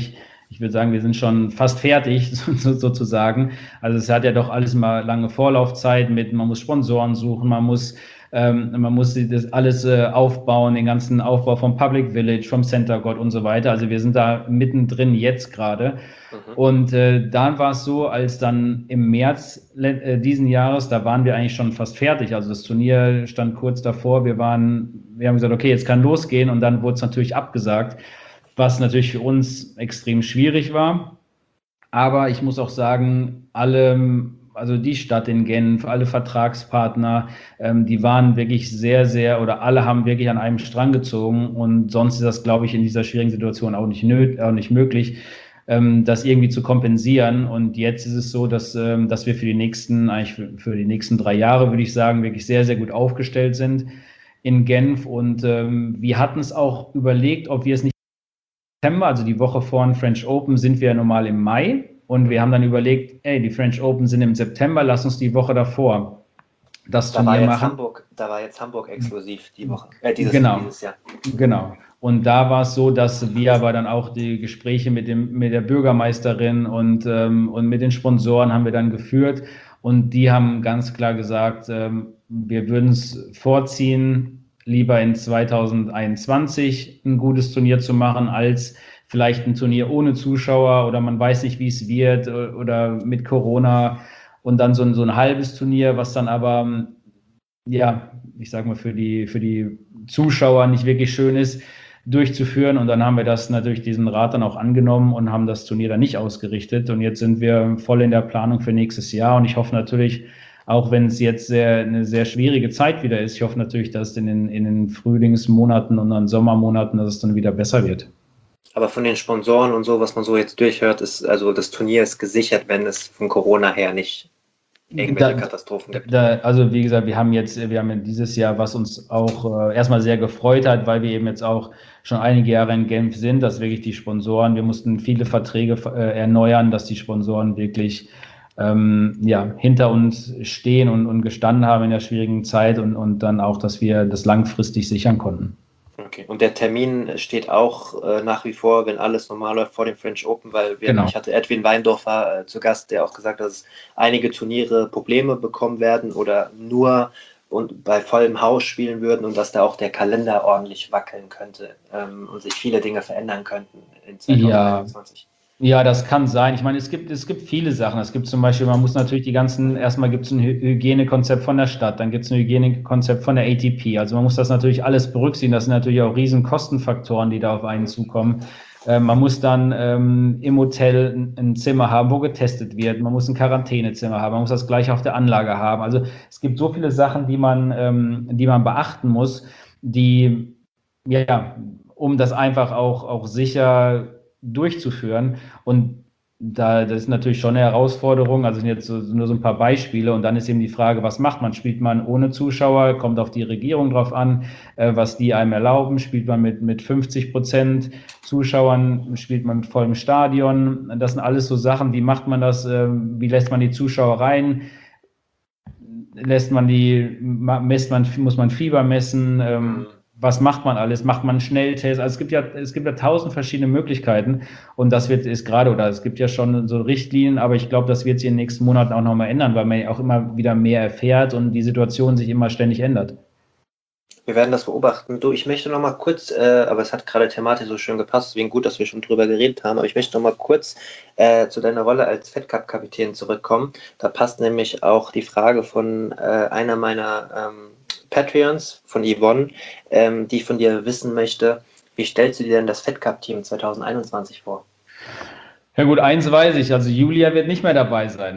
ich würde sagen, wir sind schon fast fertig sozusagen. Also es hat ja doch alles mal lange Vorlaufzeit mit, man muss Sponsoren suchen, man muss ähm, man muss das alles äh, aufbauen, den ganzen Aufbau vom Public Village, vom Center God und so weiter. Also wir sind da mittendrin jetzt gerade. Mhm. Und äh, dann war es so, als dann im März äh, diesen Jahres, da waren wir eigentlich schon fast fertig. Also das Turnier stand kurz davor. Wir waren, wir haben gesagt, okay, jetzt kann losgehen, und dann wurde es natürlich abgesagt, was natürlich für uns extrem schwierig war. Aber ich muss auch sagen, alle, also die Stadt in Genf, alle Vertragspartner, ähm, die waren wirklich sehr, sehr, oder alle haben wirklich an einem Strang gezogen, und sonst ist das, glaube ich, in dieser schwierigen Situation auch nicht, nöt, auch nicht möglich, ähm, das irgendwie zu kompensieren. Und jetzt ist es so, dass, ähm, dass wir für die nächsten, eigentlich für, für die nächsten drei Jahre, würde ich sagen, wirklich sehr, sehr gut aufgestellt sind in Genf. Und ähm, wir hatten es auch überlegt, ob wir es nicht im September, also die Woche vor dem French Open, sind wir ja normal im Mai. Und wir haben dann überlegt, ey, die French Open sind im September, lass uns die Woche davor das da Turnier war jetzt machen. Hamburg, da war jetzt Hamburg exklusiv die Woche, äh, dieses, genau, dieses Jahr. Genau. Und da war es so, dass wir aber dann auch die Gespräche mit, dem, mit der Bürgermeisterin und, ähm, und mit den Sponsoren haben wir dann geführt. Und die haben ganz klar gesagt, ähm, wir würden es vorziehen, lieber in zweitausendeinundzwanzig ein gutes Turnier zu machen, als vielleicht ein Turnier ohne Zuschauer, oder man weiß nicht, wie es wird, oder mit Corona, und dann so ein, so ein halbes Turnier, was dann aber, ja, ich sag mal, für die, für die Zuschauer nicht wirklich schön ist, durchzuführen. Und dann haben wir das natürlich, diesen Rat dann auch angenommen und haben das Turnier dann nicht ausgerichtet. Und jetzt sind wir voll in der Planung für nächstes Jahr. Und ich hoffe natürlich, auch wenn es jetzt sehr, eine sehr schwierige Zeit wieder ist, ich hoffe natürlich, dass in den, in den Frühlingsmonaten und dann Sommermonaten, dass es dann wieder besser wird. Aber von den Sponsoren und so, was man so jetzt durchhört, ist, also das Turnier ist gesichert, wenn es von Corona her nicht irgendwelche da, Katastrophen gibt. Da, also wie gesagt, wir haben jetzt, wir haben dieses Jahr, was uns auch äh, erstmal sehr gefreut hat, weil wir eben jetzt auch schon einige Jahre in Genf sind, dass wirklich die Sponsoren, wir mussten viele Verträge äh, erneuern, dass die Sponsoren wirklich ähm, ja, hinter uns stehen und, und gestanden haben in der schwierigen Zeit, und, und dann auch, dass wir das langfristig sichern konnten. Okay, und der Termin steht auch äh, nach wie vor, wenn alles normal läuft, vor dem French Open, weil wir, Genau. ich hatte Edwin Weindorfer äh, zu Gast, der auch gesagt hat, dass einige Turniere Probleme bekommen werden oder nur und bei vollem Haus spielen würden, und dass da auch der Kalender ordentlich wackeln könnte ähm, und sich viele Dinge verändern könnten in zweitausendeinundzwanzig. Ja. Ja, das kann sein. Ich meine, es gibt, es gibt viele Sachen. Es gibt zum Beispiel, man muss natürlich die ganzen, erstmal gibt es ein Hygienekonzept von der Stadt, dann gibt es ein Hygienekonzept von der A T P. Also man muss das natürlich alles berücksichtigen. Das sind natürlich auch riesen Kostenfaktoren, die da auf einen zukommen. Äh, man muss dann ähm, im Hotel ein, ein Zimmer haben, wo getestet wird. Man muss ein Quarantänezimmer haben. Man muss das gleich auf der Anlage haben. Also es gibt so viele Sachen, die man, ähm, die man beachten muss, die, ja, um das einfach auch, auch sicher durchzuführen. Und da, das ist natürlich schon eine Herausforderung. Also sind jetzt so, nur so ein paar Beispiele. Und dann ist eben die Frage, was macht man? Spielt man ohne Zuschauer? Kommt auf die Regierung drauf an, äh, was die einem erlauben. Spielt man mit, mit fünfzig Prozent Zuschauern? Spielt man mit vollem Stadion? Das sind alles so Sachen. Wie macht man das? Äh, wie lässt man die Zuschauer rein? Lässt man die, messt man, muss man Fieber messen? Ähm, Was macht man alles? Macht man einen Schnelltest? Also es gibt ja, es gibt ja tausend verschiedene Möglichkeiten, und das wird ist gerade, oder es gibt ja schon so Richtlinien, aber ich glaube, das wird sich in den nächsten Monaten auch nochmal ändern, weil man ja auch immer wieder mehr erfährt und die Situation sich immer ständig ändert. Wir werden das beobachten. Du, ich möchte noch mal kurz, äh, aber es hat gerade thematisch so schön gepasst, deswegen gut, dass wir schon drüber geredet haben, aber ich möchte noch mal kurz äh, zu deiner Rolle als Fed Cup-Kapitän zurückkommen. Da passt nämlich auch die Frage von äh, einer meiner ähm, Patreons, von Yvonne, ähm, die ich von dir wissen möchte, wie stellst du dir denn das Fed Cup-Team zweitausendeinundzwanzig vor? Ja gut, eins weiß ich, also Julia wird nicht mehr dabei sein.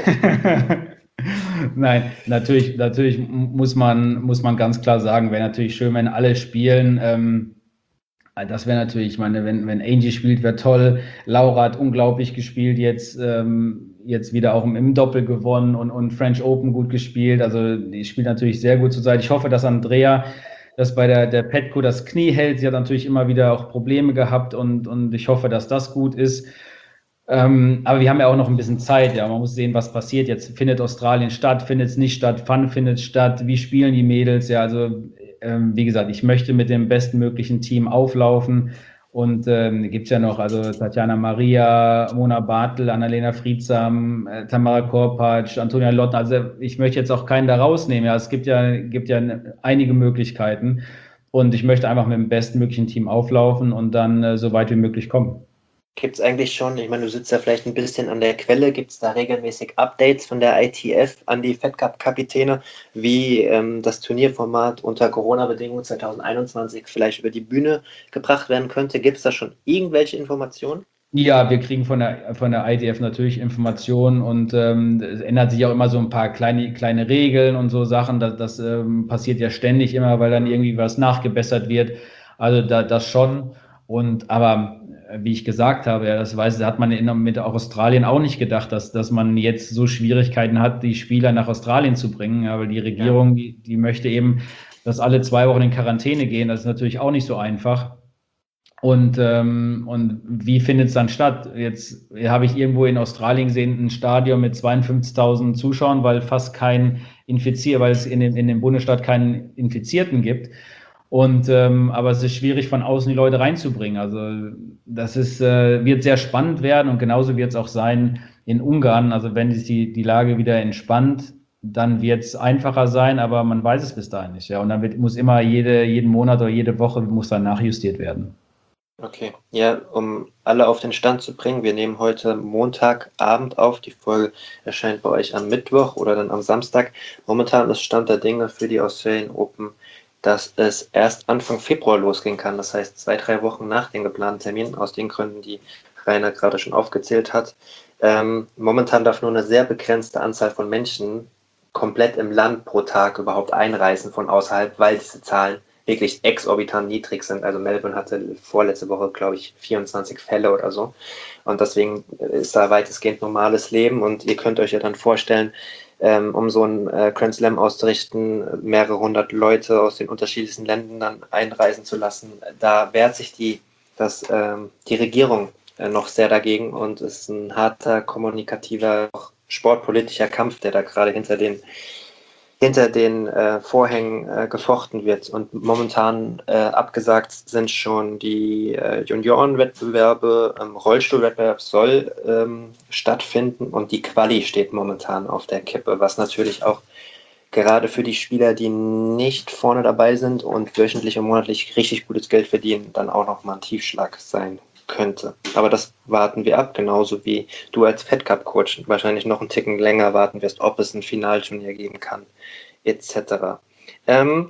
Nein, natürlich, natürlich muss man, muss man ganz klar sagen, wäre natürlich schön, wenn alle spielen. Ähm, das wäre natürlich, ich meine, wenn, wenn Angie spielt, wäre toll. Laura hat unglaublich gespielt, jetzt, ähm, jetzt wieder auch im, im Doppel gewonnen und, und French Open gut gespielt. Also die spielt natürlich sehr gut zur Seite. Ich hoffe, dass Andrea das bei der, der Petko das Knie hält. Sie hat natürlich immer wieder auch Probleme gehabt, und, und ich hoffe, dass das gut ist. Ähm, aber wir haben ja auch noch ein bisschen Zeit, ja. Man muss sehen, was passiert. Jetzt findet Australien statt, findet es nicht statt, Fun findet statt, wie spielen die Mädels, ja. Also, ähm, wie gesagt, ich möchte mit dem bestmöglichen Team auflaufen, Und ähm, gibt es ja noch, also Tatjana Maria, Mona Bartel, Annalena Friedsam, äh, Tamara Korpatsch, Antonia Lotten. Also ich möchte jetzt auch keinen da rausnehmen. Ja, es gibt ja, gibt ja einige Möglichkeiten. Und ich möchte einfach mit dem bestmöglichen Team auflaufen und dann äh, so weit wie möglich kommen. Gibt es eigentlich schon, ich meine, du sitzt ja vielleicht ein bisschen an der Quelle, gibt es da regelmäßig Updates von der I T F an die Fed Cup-Kapitäne, wie ähm, das Turnierformat unter Corona-Bedingungen zwanzig einundzwanzig vielleicht über die Bühne gebracht werden könnte? Gibt es da schon irgendwelche Informationen? Ja, wir kriegen von der, von der I T F natürlich Informationen und ähm, es ändert sich auch immer so ein paar kleine, kleine Regeln und so Sachen. Das, das ähm, passiert ja ständig immer, weil dann irgendwie was nachgebessert wird. Also da, das schon. Und aber wie ich gesagt habe, ja, das weiß, hat man in, mit Australien auch nicht gedacht, dass, dass man jetzt so Schwierigkeiten hat, die Spieler nach Australien zu bringen. Aber die Regierung, ja. die, die möchte eben, dass alle zwei Wochen in Quarantäne gehen. Das ist natürlich auch nicht so einfach. Und, ähm, und wie findet es dann statt? Jetzt habe ich irgendwo in Australien gesehen, ein Stadion mit zweiundfünfzigtausend Zuschauern, weil fast kein Infizier, weil es in dem, in dem Bundesstaat keinen Infizierten gibt. Und ähm, aber es ist schwierig, von außen die Leute reinzubringen. Also das ist, äh, wird sehr spannend werden und genauso wird es auch sein in Ungarn. Also wenn sich die, die Lage wieder entspannt, dann wird es einfacher sein, aber man weiß es bis dahin nicht. Ja. Und dann wird, muss immer jede, jeden Monat oder jede Woche muss dann nachjustiert werden. Okay, ja, um alle auf den Stand zu bringen, wir nehmen heute Montagabend auf, die Folge erscheint bei euch am Mittwoch oder dann am Samstag. Momentan ist Stand der Dinge für die Australian Open, dass es erst Anfang Februar losgehen kann, das heißt zwei, drei Wochen nach dem geplanten Termin, aus den Gründen, die Rainer gerade schon aufgezählt hat. Ähm, momentan darf nur eine sehr begrenzte Anzahl von Menschen komplett im Land pro Tag überhaupt einreisen von außerhalb, weil diese Zahlen wirklich exorbitant niedrig sind. Also Melbourne hatte vorletzte Woche, glaube ich, vierundzwanzig Fälle oder so. Und deswegen ist da weitestgehend normales Leben. Und ihr könnt euch ja dann vorstellen, ähm, um so einen äh, Grand Slam auszurichten, mehrere hundert Leute aus den unterschiedlichsten Ländern dann einreisen zu lassen. Da wehrt sich die, das, ähm, die Regierung äh, noch sehr dagegen. Und es ist ein harter, kommunikativer, auch sportpolitischer Kampf, der da gerade hinter den hinter den äh, Vorhängen äh, gefochten wird. Und momentan äh, abgesagt sind schon die äh, Juniorenwettbewerbe, ähm, Rollstuhlwettbewerb soll ähm, stattfinden und die Quali steht momentan auf der Kippe, was natürlich auch gerade für die Spieler, die nicht vorne dabei sind und wöchentlich und monatlich richtig gutes Geld verdienen, dann auch nochmal ein Tiefschlag sein könnte. Aber das warten wir ab, genauso wie du als Fed Cup Coach wahrscheinlich noch einen Ticken länger warten wirst, ob es ein Finalturnier geben kann, et cetera. Ähm,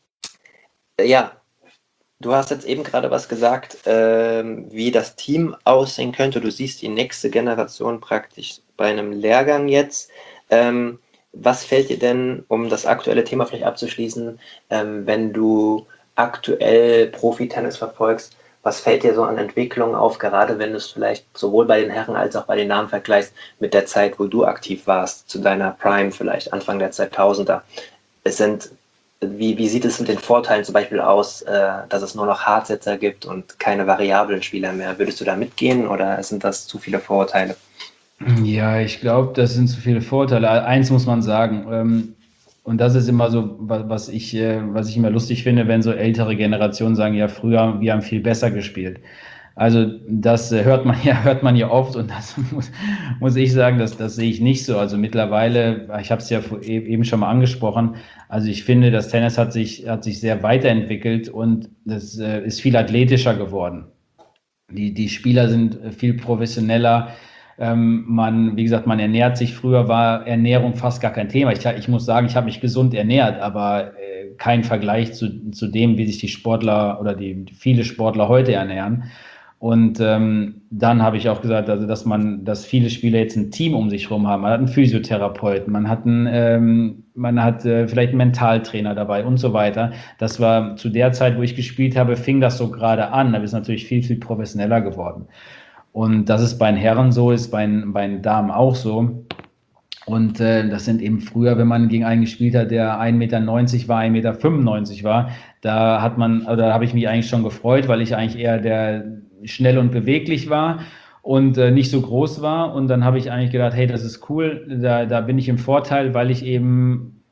ja, du hast jetzt eben gerade was gesagt, ähm, wie das Team aussehen könnte. Du siehst die nächste Generation praktisch bei einem Lehrgang jetzt. Ähm, was fällt dir denn, um das aktuelle Thema vielleicht abzuschließen, ähm, wenn du aktuell Profi-Tennis verfolgst, was fällt dir so an Entwicklungen auf, gerade wenn du es vielleicht sowohl bei den Herren als auch bei den Damen vergleichst mit der Zeit, wo du aktiv warst, zu deiner Prime vielleicht Anfang der zweitausender? Es sind, wie, wie sieht es mit den Vorteilen zum Beispiel aus, äh, dass es nur noch Hardsitzer gibt und keine variablen Spieler mehr? Würdest du da mitgehen oder sind das zu viele Vorurteile? Ja, ich glaube, das sind zu viele Vorteile. Eins muss man sagen, ähm, und das ist immer so, was ich, was ich immer lustig finde, wenn so ältere Generationen sagen, ja, früher, wir haben viel besser gespielt. Also das hört man ja, hört man ja oft und das muss, muss ich sagen, das, das sehe ich nicht so. Also mittlerweile, ich habe es ja eben schon mal angesprochen, also ich finde, das Tennis hat sich, hat sich sehr weiterentwickelt und das ist viel athletischer geworden. Die, die Spieler sind viel professioneller. Ähm, man, wie gesagt, man ernährt sich. Früher war Ernährung fast gar kein Thema. Ich, ich muss sagen, ich habe mich gesund ernährt, aber äh, kein Vergleich zu, zu dem, wie sich die Sportler oder die viele Sportler heute ernähren. Und ähm, dann habe ich auch gesagt, also dass man, dass viele Spieler jetzt ein Team um sich herum haben. Man hat einen Physiotherapeuten, man hat einen, ähm, man hat äh, vielleicht einen Mentaltrainer dabei und so weiter. Das war zu der Zeit, wo ich gespielt habe, fing das so gerade an. Da ist natürlich viel, viel professioneller geworden. Und dass es bei den Herren so ist, bei den, bei den Damen auch so. Und äh, das sind eben früher, wenn man gegen einen gespielt hat, der ein Meter neunzig war, ein Meter fünfundneunzig war, da hat man, oder da habe ich mich eigentlich schon gefreut, weil ich eigentlich eher der schnell und beweglich war und äh, nicht so groß war. Und dann habe ich eigentlich gedacht, hey, das ist cool, da, da bin ich im Vorteil, weil ich eben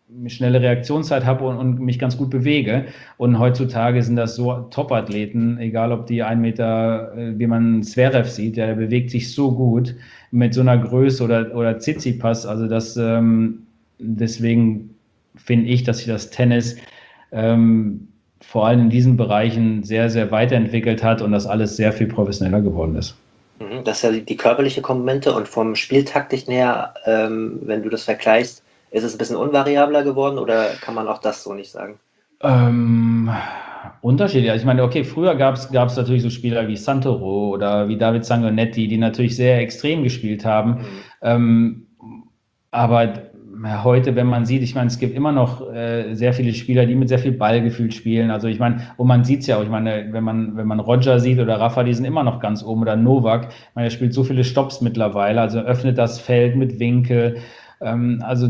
schnelle Reaktionszeit habe und, und mich ganz gut bewege. Und heutzutage sind das so Top-Athleten, egal ob die ein Meter, wie man Zverev sieht, ja, der bewegt sich so gut mit so einer Größe oder, oder Tsitsipas. Also das, ähm, deswegen finde ich, dass sich das Tennis ähm, vor allem in diesen Bereichen sehr, sehr weiterentwickelt hat und das alles sehr viel professioneller geworden ist. Das ist ja die körperliche Komponente und vom Spieltaktischen her, ähm, wenn du das vergleichst, ist es ein bisschen unvariabler geworden oder kann man auch das so nicht sagen? Ähm, unterschiedlich. Also ich meine, okay, früher gab es natürlich so Spieler wie Santoro oder wie David Sangonetti, die natürlich sehr extrem gespielt haben. Mhm. Ähm, aber heute, wenn man sieht, ich meine, es gibt immer noch äh, sehr viele Spieler, die mit sehr viel Ballgefühl spielen. Also ich meine, und man sieht es ja auch, ich meine, wenn man, wenn man Roger sieht oder Rafa, die sind immer noch ganz oben oder Novak, ich meine, er spielt so viele Stops mittlerweile, also öffnet das Feld mit Winkel. Ähm, also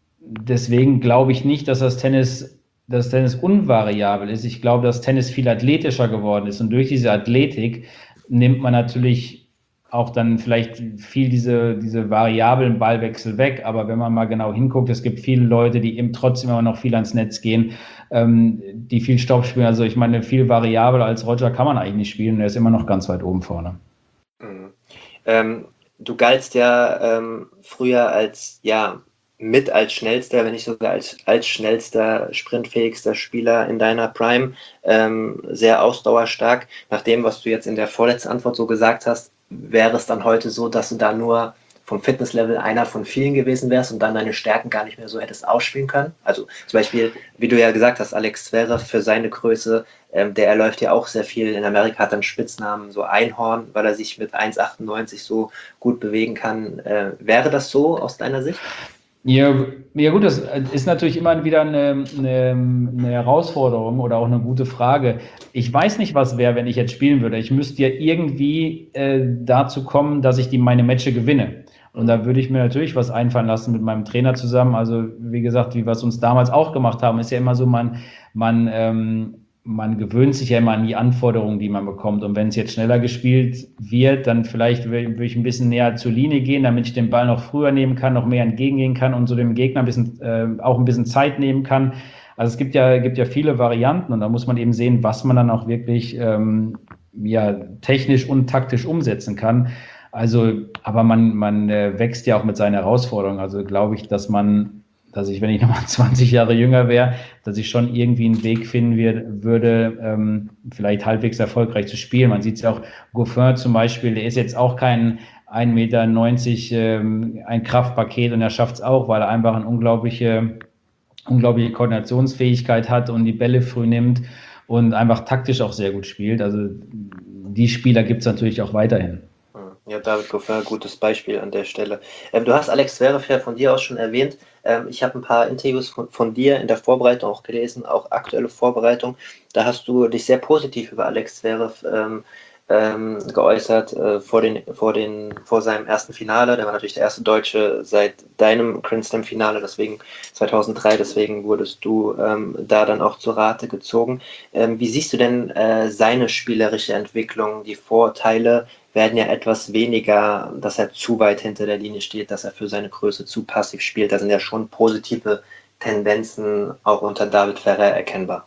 deswegen glaube ich nicht, dass das Tennis dass Tennis unvariabel ist. Ich glaube, dass Tennis viel athletischer geworden ist und durch diese Athletik nimmt man natürlich auch dann vielleicht viel diese, diese variablen Ballwechsel weg, aber wenn man mal genau hinguckt, es gibt viele Leute, die eben trotzdem immer noch viel ans Netz gehen, ähm, die viel Stopp spielen. Also ich meine, viel variabler als Roger kann man eigentlich nicht spielen und er ist immer noch ganz weit oben vorne. Mhm. Ähm, du galtst ja ähm, früher als, ja, mit als schnellster, wenn nicht sogar als, als schnellster, sprintfähigster Spieler in deiner Prime, ähm, sehr ausdauerstark. Nach dem, was du jetzt in der vorletzten Antwort so gesagt hast, wäre es dann heute so, dass du da nur vom Fitnesslevel einer von vielen gewesen wärst und dann deine Stärken gar nicht mehr so hättest ausspielen können? Also zum Beispiel, wie du ja gesagt hast, Alex Zverev für seine Größe, ähm, der erläuft ja auch sehr viel. In Amerika hat er einen Spitznamen, so Einhorn, weil er sich mit eins Komma achtundneunzig so gut bewegen kann. Äh, wäre das so aus deiner Sicht? Ja, ja gut, das ist natürlich immer wieder eine, eine, eine Herausforderung oder auch eine gute Frage. Ich weiß nicht, was wäre, wenn ich jetzt spielen würde. Ich müsste ja irgendwie äh, dazu kommen, dass ich die meine Matches gewinne. Und da würde ich mir natürlich was einfallen lassen mit meinem Trainer zusammen. Also wie gesagt, wie wir es uns damals auch gemacht haben, ist ja immer so, man, man ähm, man gewöhnt sich ja immer an die Anforderungen, die man bekommt. Und wenn es jetzt schneller gespielt wird, dann vielleicht würde ich ein bisschen näher zur Linie gehen, damit ich den Ball noch früher nehmen kann, noch mehr entgegengehen kann und so dem Gegner ein bisschen, äh, auch ein bisschen Zeit nehmen kann. Also es gibt ja, gibt ja viele Varianten und da muss man eben sehen, was man dann auch wirklich ähm, ja, technisch und taktisch umsetzen kann. Also, aber man, man äh, wächst ja auch mit seinen Herausforderungen. Also glaube ich, dass man dass ich, wenn ich nochmal zwanzig Jahre jünger wäre, dass ich schon irgendwie einen Weg finden wird, würde, ähm, vielleicht halbwegs erfolgreich zu spielen. Man sieht es ja auch, Goffin zum Beispiel, der ist jetzt auch kein ein Meter neunzig ähm, ein Kraftpaket und er schafft es auch, weil er einfach eine unglaubliche, unglaubliche Koordinationsfähigkeit hat und die Bälle früh nimmt und einfach taktisch auch sehr gut spielt. Also die Spieler gibt es natürlich auch weiterhin. Ja, David Goffin, gutes Beispiel an der Stelle. Ähm, du hast Alex Zverev ja von dir aus schon erwähnt. Ähm, ich habe ein paar Interviews von, von dir in der Vorbereitung auch gelesen, auch aktuelle Vorbereitung. Da hast du dich sehr positiv über Alex Zverev ähm, ähm, geäußert äh, vor, den, vor, den, vor seinem ersten Finale. Der war natürlich der erste Deutsche seit deinem Grand Slam Finale, deswegen zweitausenddrei, deswegen wurdest du ähm, da dann auch zur Rate gezogen. Ähm, wie siehst du denn äh, seine spielerische Entwicklung, die Vorteile? Werden ja etwas weniger, dass er zu weit hinter der Linie steht, dass er für seine Größe zu passiv spielt. Da sind ja schon positive Tendenzen auch unter David Ferrer erkennbar.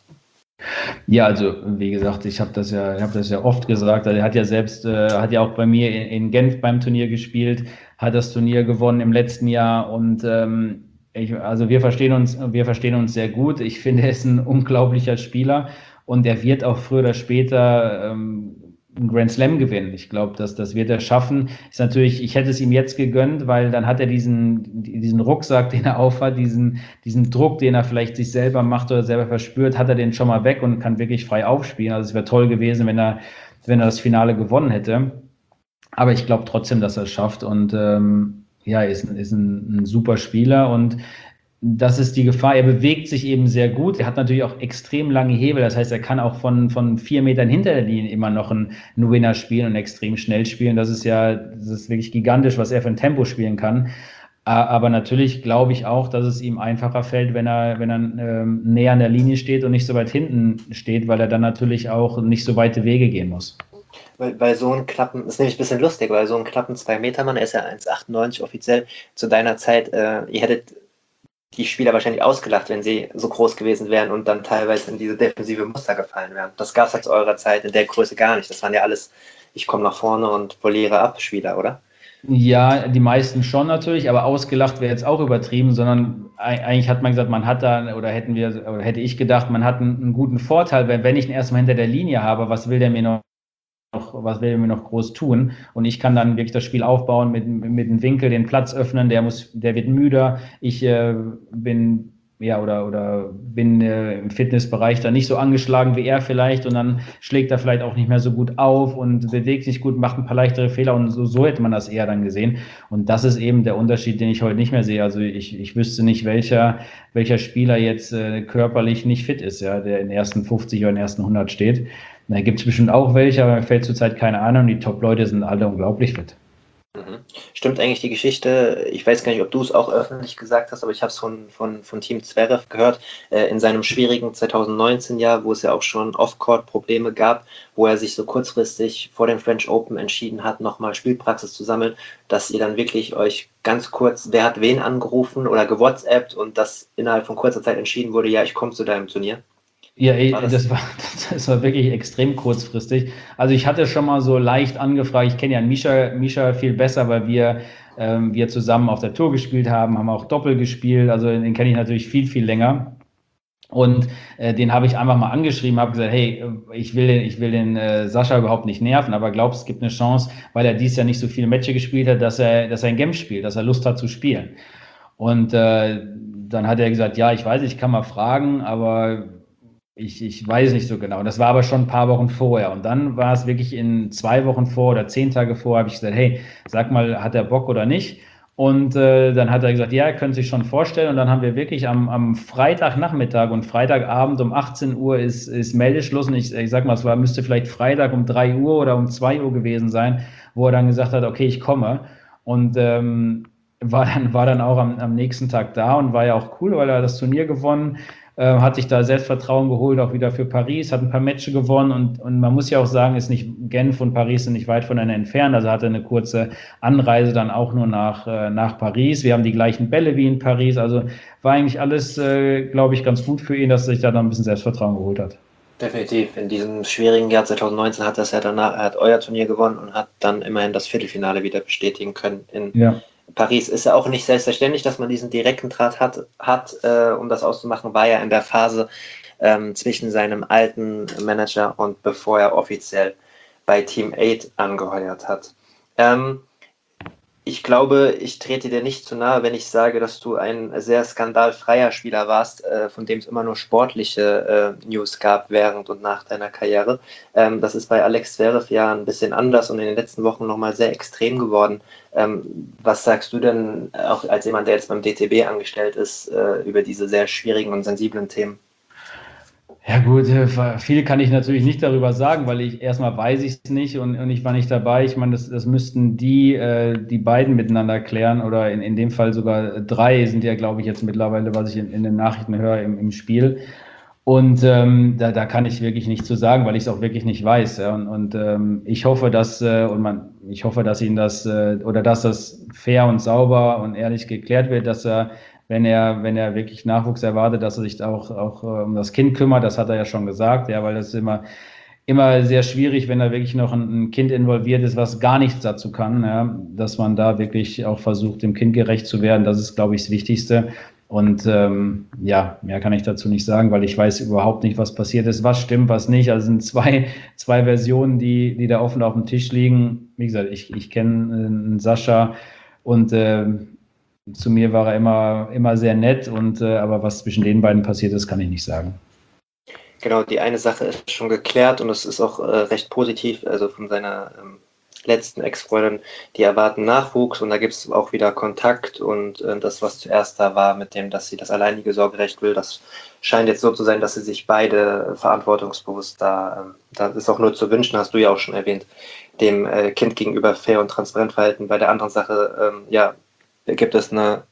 Ja, also wie gesagt, ich habe das ja, ich habe das ja oft gesagt. Also, er hat ja selbst, äh, hat ja auch bei mir in, in Genf beim Turnier gespielt, hat das Turnier gewonnen im letzten Jahr und ähm, ich, also wir verstehen uns, wir verstehen uns sehr gut. Ich finde, er ist ein unglaublicher Spieler und er wird auch früher oder später ähm, einen Grand Slam gewinnen. Ich glaube, dass das wird er schaffen. Ist natürlich, ich hätte es ihm jetzt gegönnt, weil dann hat er diesen, diesen Rucksack, den er aufhat, diesen, diesen Druck, den er vielleicht sich selber macht oder selber verspürt, hat er den schon mal weg und kann wirklich frei aufspielen. Also es wäre toll gewesen, wenn er, wenn er das Finale gewonnen hätte. Aber ich glaube trotzdem, dass er es schafft und ähm, ja, ist, ist ein, ein super Spieler und das ist die Gefahr. Er bewegt sich eben sehr gut. Er hat natürlich auch extrem lange Hebel. Das heißt, er kann auch von, von vier Metern hinter der Linie immer noch einen, einen Winner spielen und extrem schnell spielen. Das ist ja, das ist wirklich gigantisch, was er für ein Tempo spielen kann. Aber natürlich glaube ich auch, dass es ihm einfacher fällt, wenn er, wenn er ähm, näher an der Linie steht und nicht so weit hinten steht, weil er dann natürlich auch nicht so weite Wege gehen muss. Weil, weil so ein Klappen, das ist nämlich ein bisschen lustig, weil so ein Klappen zwei Meter Mann, er ist ja eins Komma achtundneunzig offiziell zu deiner Zeit, äh, ihr hättet die Spieler wahrscheinlich ausgelacht, wenn sie so groß gewesen wären und dann teilweise in diese defensive Muster gefallen wären. Das gab es halt zu eurer Zeit in der Größe gar nicht. Das waren ja alles, ich komme nach vorne und poliere ab Spieler, oder? Ja, die meisten schon natürlich, aber ausgelacht wäre jetzt auch übertrieben, sondern eigentlich hat man gesagt, man hat da, oder hätten wir, oder hätte ich gedacht, man hat einen, einen guten Vorteil, weil wenn ich ihn erstmal hinter der Linie habe, was will der mir noch, was will der mir noch groß tun? Und ich kann dann wirklich das Spiel aufbauen mit, mit dem Winkel, den Platz öffnen, der muss, der wird müder. Ich äh, bin ja, oder, oder bin äh, im Fitnessbereich da nicht so angeschlagen wie er vielleicht und dann schlägt er vielleicht auch nicht mehr so gut auf und bewegt sich gut, macht ein paar leichtere Fehler und so, so hätte man das eher dann gesehen. Und das ist eben der Unterschied, den ich heute nicht mehr sehe. Also ich, ich wüsste nicht, welcher, welcher Spieler jetzt äh, körperlich nicht fit ist, ja, der in den ersten fünfzig oder in den ersten hundert steht. Da gibt es bestimmt auch welche, aber mir fällt zurzeit keine Ahnung. Die Top-Leute sind alle unglaublich fit. Mhm. Stimmt eigentlich die Geschichte, ich weiß gar nicht, ob du es auch öffentlich gesagt hast, aber ich habe es von, von, von Team Zverev gehört, äh, in seinem schwierigen zwanzig neunzehn Jahr, wo es ja auch schon Off-Court-Probleme gab, wo er sich so kurzfristig vor dem French Open entschieden hat, nochmal Spielpraxis zu sammeln, dass ihr dann wirklich euch ganz kurz, wer hat wen angerufen oder gewhatsappt und dass innerhalb von kurzer Zeit entschieden wurde, ja, ich komme zu deinem Turnier. Ja, ey, War das? das war, das war wirklich extrem kurzfristig. Also ich hatte schon mal so leicht angefragt, ich kenne ja Mischa, Mischa viel besser, weil wir, ähm, wir zusammen auf der Tour gespielt haben, haben auch Doppel gespielt, also den kenne ich natürlich viel, viel länger. Und äh, den habe ich einfach mal angeschrieben, habe gesagt, hey, ich will den, ich will den äh, Sascha überhaupt nicht nerven, aber glaubst, es gibt eine Chance, weil er dieses Jahr nicht so viele Matches gespielt hat, dass er, dass er ein Game spielt, dass er Lust hat zu spielen. Und äh, dann hat er gesagt, ja, ich weiß, ich kann mal fragen, aber ich, ich weiß nicht so genau. Das war aber schon ein paar Wochen vorher. Und dann war es wirklich in zwei Wochen vor oder zehn Tage vor, habe ich gesagt, hey, sag mal, hat er Bock oder nicht? Und äh, dann hat er gesagt, ja, er könnte sich schon vorstellen. Und dann haben wir wirklich am, am Freitagnachmittag und Freitagabend um achtzehn Uhr ist, ist Meldeschluss. Und ich, ich sag mal, es war, müsste vielleicht Freitag um drei Uhr oder um zwei Uhr gewesen sein, wo er dann gesagt hat, okay, ich komme. Und ähm, war dann, war dann auch am, am nächsten Tag da und war ja auch cool, weil er das Turnier gewonnen äh, hat sich da Selbstvertrauen geholt, auch wieder für Paris, hat ein paar Matches gewonnen und, und man muss ja auch sagen, ist nicht Genf und Paris sind nicht weit voneinander entfernt, also hatte eine kurze Anreise dann auch nur nach, äh, nach Paris. Wir haben die gleichen Bälle wie in Paris, also war eigentlich alles, äh, glaube ich, ganz gut für ihn, dass er sich da dann ein bisschen Selbstvertrauen geholt hat. Definitiv. In diesem schwierigen Jahr zwanzig neunzehn hat er es ja danach, er hat euer Turnier gewonnen und hat dann immerhin das Viertelfinale wieder bestätigen können in Ja. Paris. Ist ja auch nicht selbstverständlich, dass man diesen direkten Draht hat, hat äh, um das auszumachen, war ja in der Phase ähm, zwischen seinem alten Manager und bevor er offiziell bei Team acht angeheuert hat. Ähm, Ich glaube, ich trete dir nicht zu nahe, wenn ich sage, dass du ein sehr skandalfreier Spieler warst, äh, von dem es immer nur sportliche äh, News gab während und nach deiner Karriere. Ähm, das ist bei Alex Zverev ja ein bisschen anders und in den letzten Wochen nochmal sehr extrem geworden. Ähm, was sagst du denn, auch als jemand, der jetzt beim D T B angestellt ist, äh, über diese sehr schwierigen und sensiblen Themen? Ja gut, äh, viel kann ich natürlich nicht darüber sagen, weil ich erstmal weiß ich es nicht und, und ich war nicht dabei. Ich meine, das, das müssten die, äh, die beiden miteinander klären oder in, in dem Fall sogar drei sind ja, glaube ich, jetzt mittlerweile, was ich in, in den Nachrichten höre, im, im Spiel. Und ähm, da, da kann ich wirklich nichts zu sagen, weil ich es auch wirklich nicht weiß. Ja. Und, und ähm, ich hoffe, dass äh, und man, ich hoffe, dass ihn das äh, oder dass das fair und sauber und ehrlich geklärt wird, dass er wenn er, wenn er wirklich Nachwuchs erwartet, dass er sich auch, auch äh, um das Kind kümmert, das hat er ja schon gesagt, ja, weil das ist immer, immer sehr schwierig, wenn da wirklich noch ein, ein Kind involviert ist, was gar nichts dazu kann, ja, dass man da wirklich auch versucht, dem Kind gerecht zu werden, das ist, glaube ich, das Wichtigste. Und ähm, ja, mehr kann ich dazu nicht sagen, weil ich weiß überhaupt nicht, was passiert ist, was stimmt, was nicht. Also es sind zwei, zwei Versionen, die, die da offen auf dem Tisch liegen. Wie gesagt, ich, ich kenne äh, Sascha und äh, zu mir war er immer, immer sehr nett, und äh, aber was zwischen den beiden passiert ist, kann ich nicht sagen. Genau, die eine Sache ist schon geklärt und es ist auch äh, recht positiv, also von seiner ähm, letzten Ex-Freundin, die erwarten Nachwuchs und da gibt es auch wieder Kontakt und äh, das, was zuerst da war mit dem, dass sie das alleinige Sorgerecht will, das scheint jetzt so zu sein, dass sie sich beide verantwortungsbewusst da, ähm, das ist auch nur zu wünschen, hast du ja auch schon erwähnt, dem äh, Kind gegenüber fair und transparent verhalten. Bei der anderen Sache, ähm, ja, gibt es eine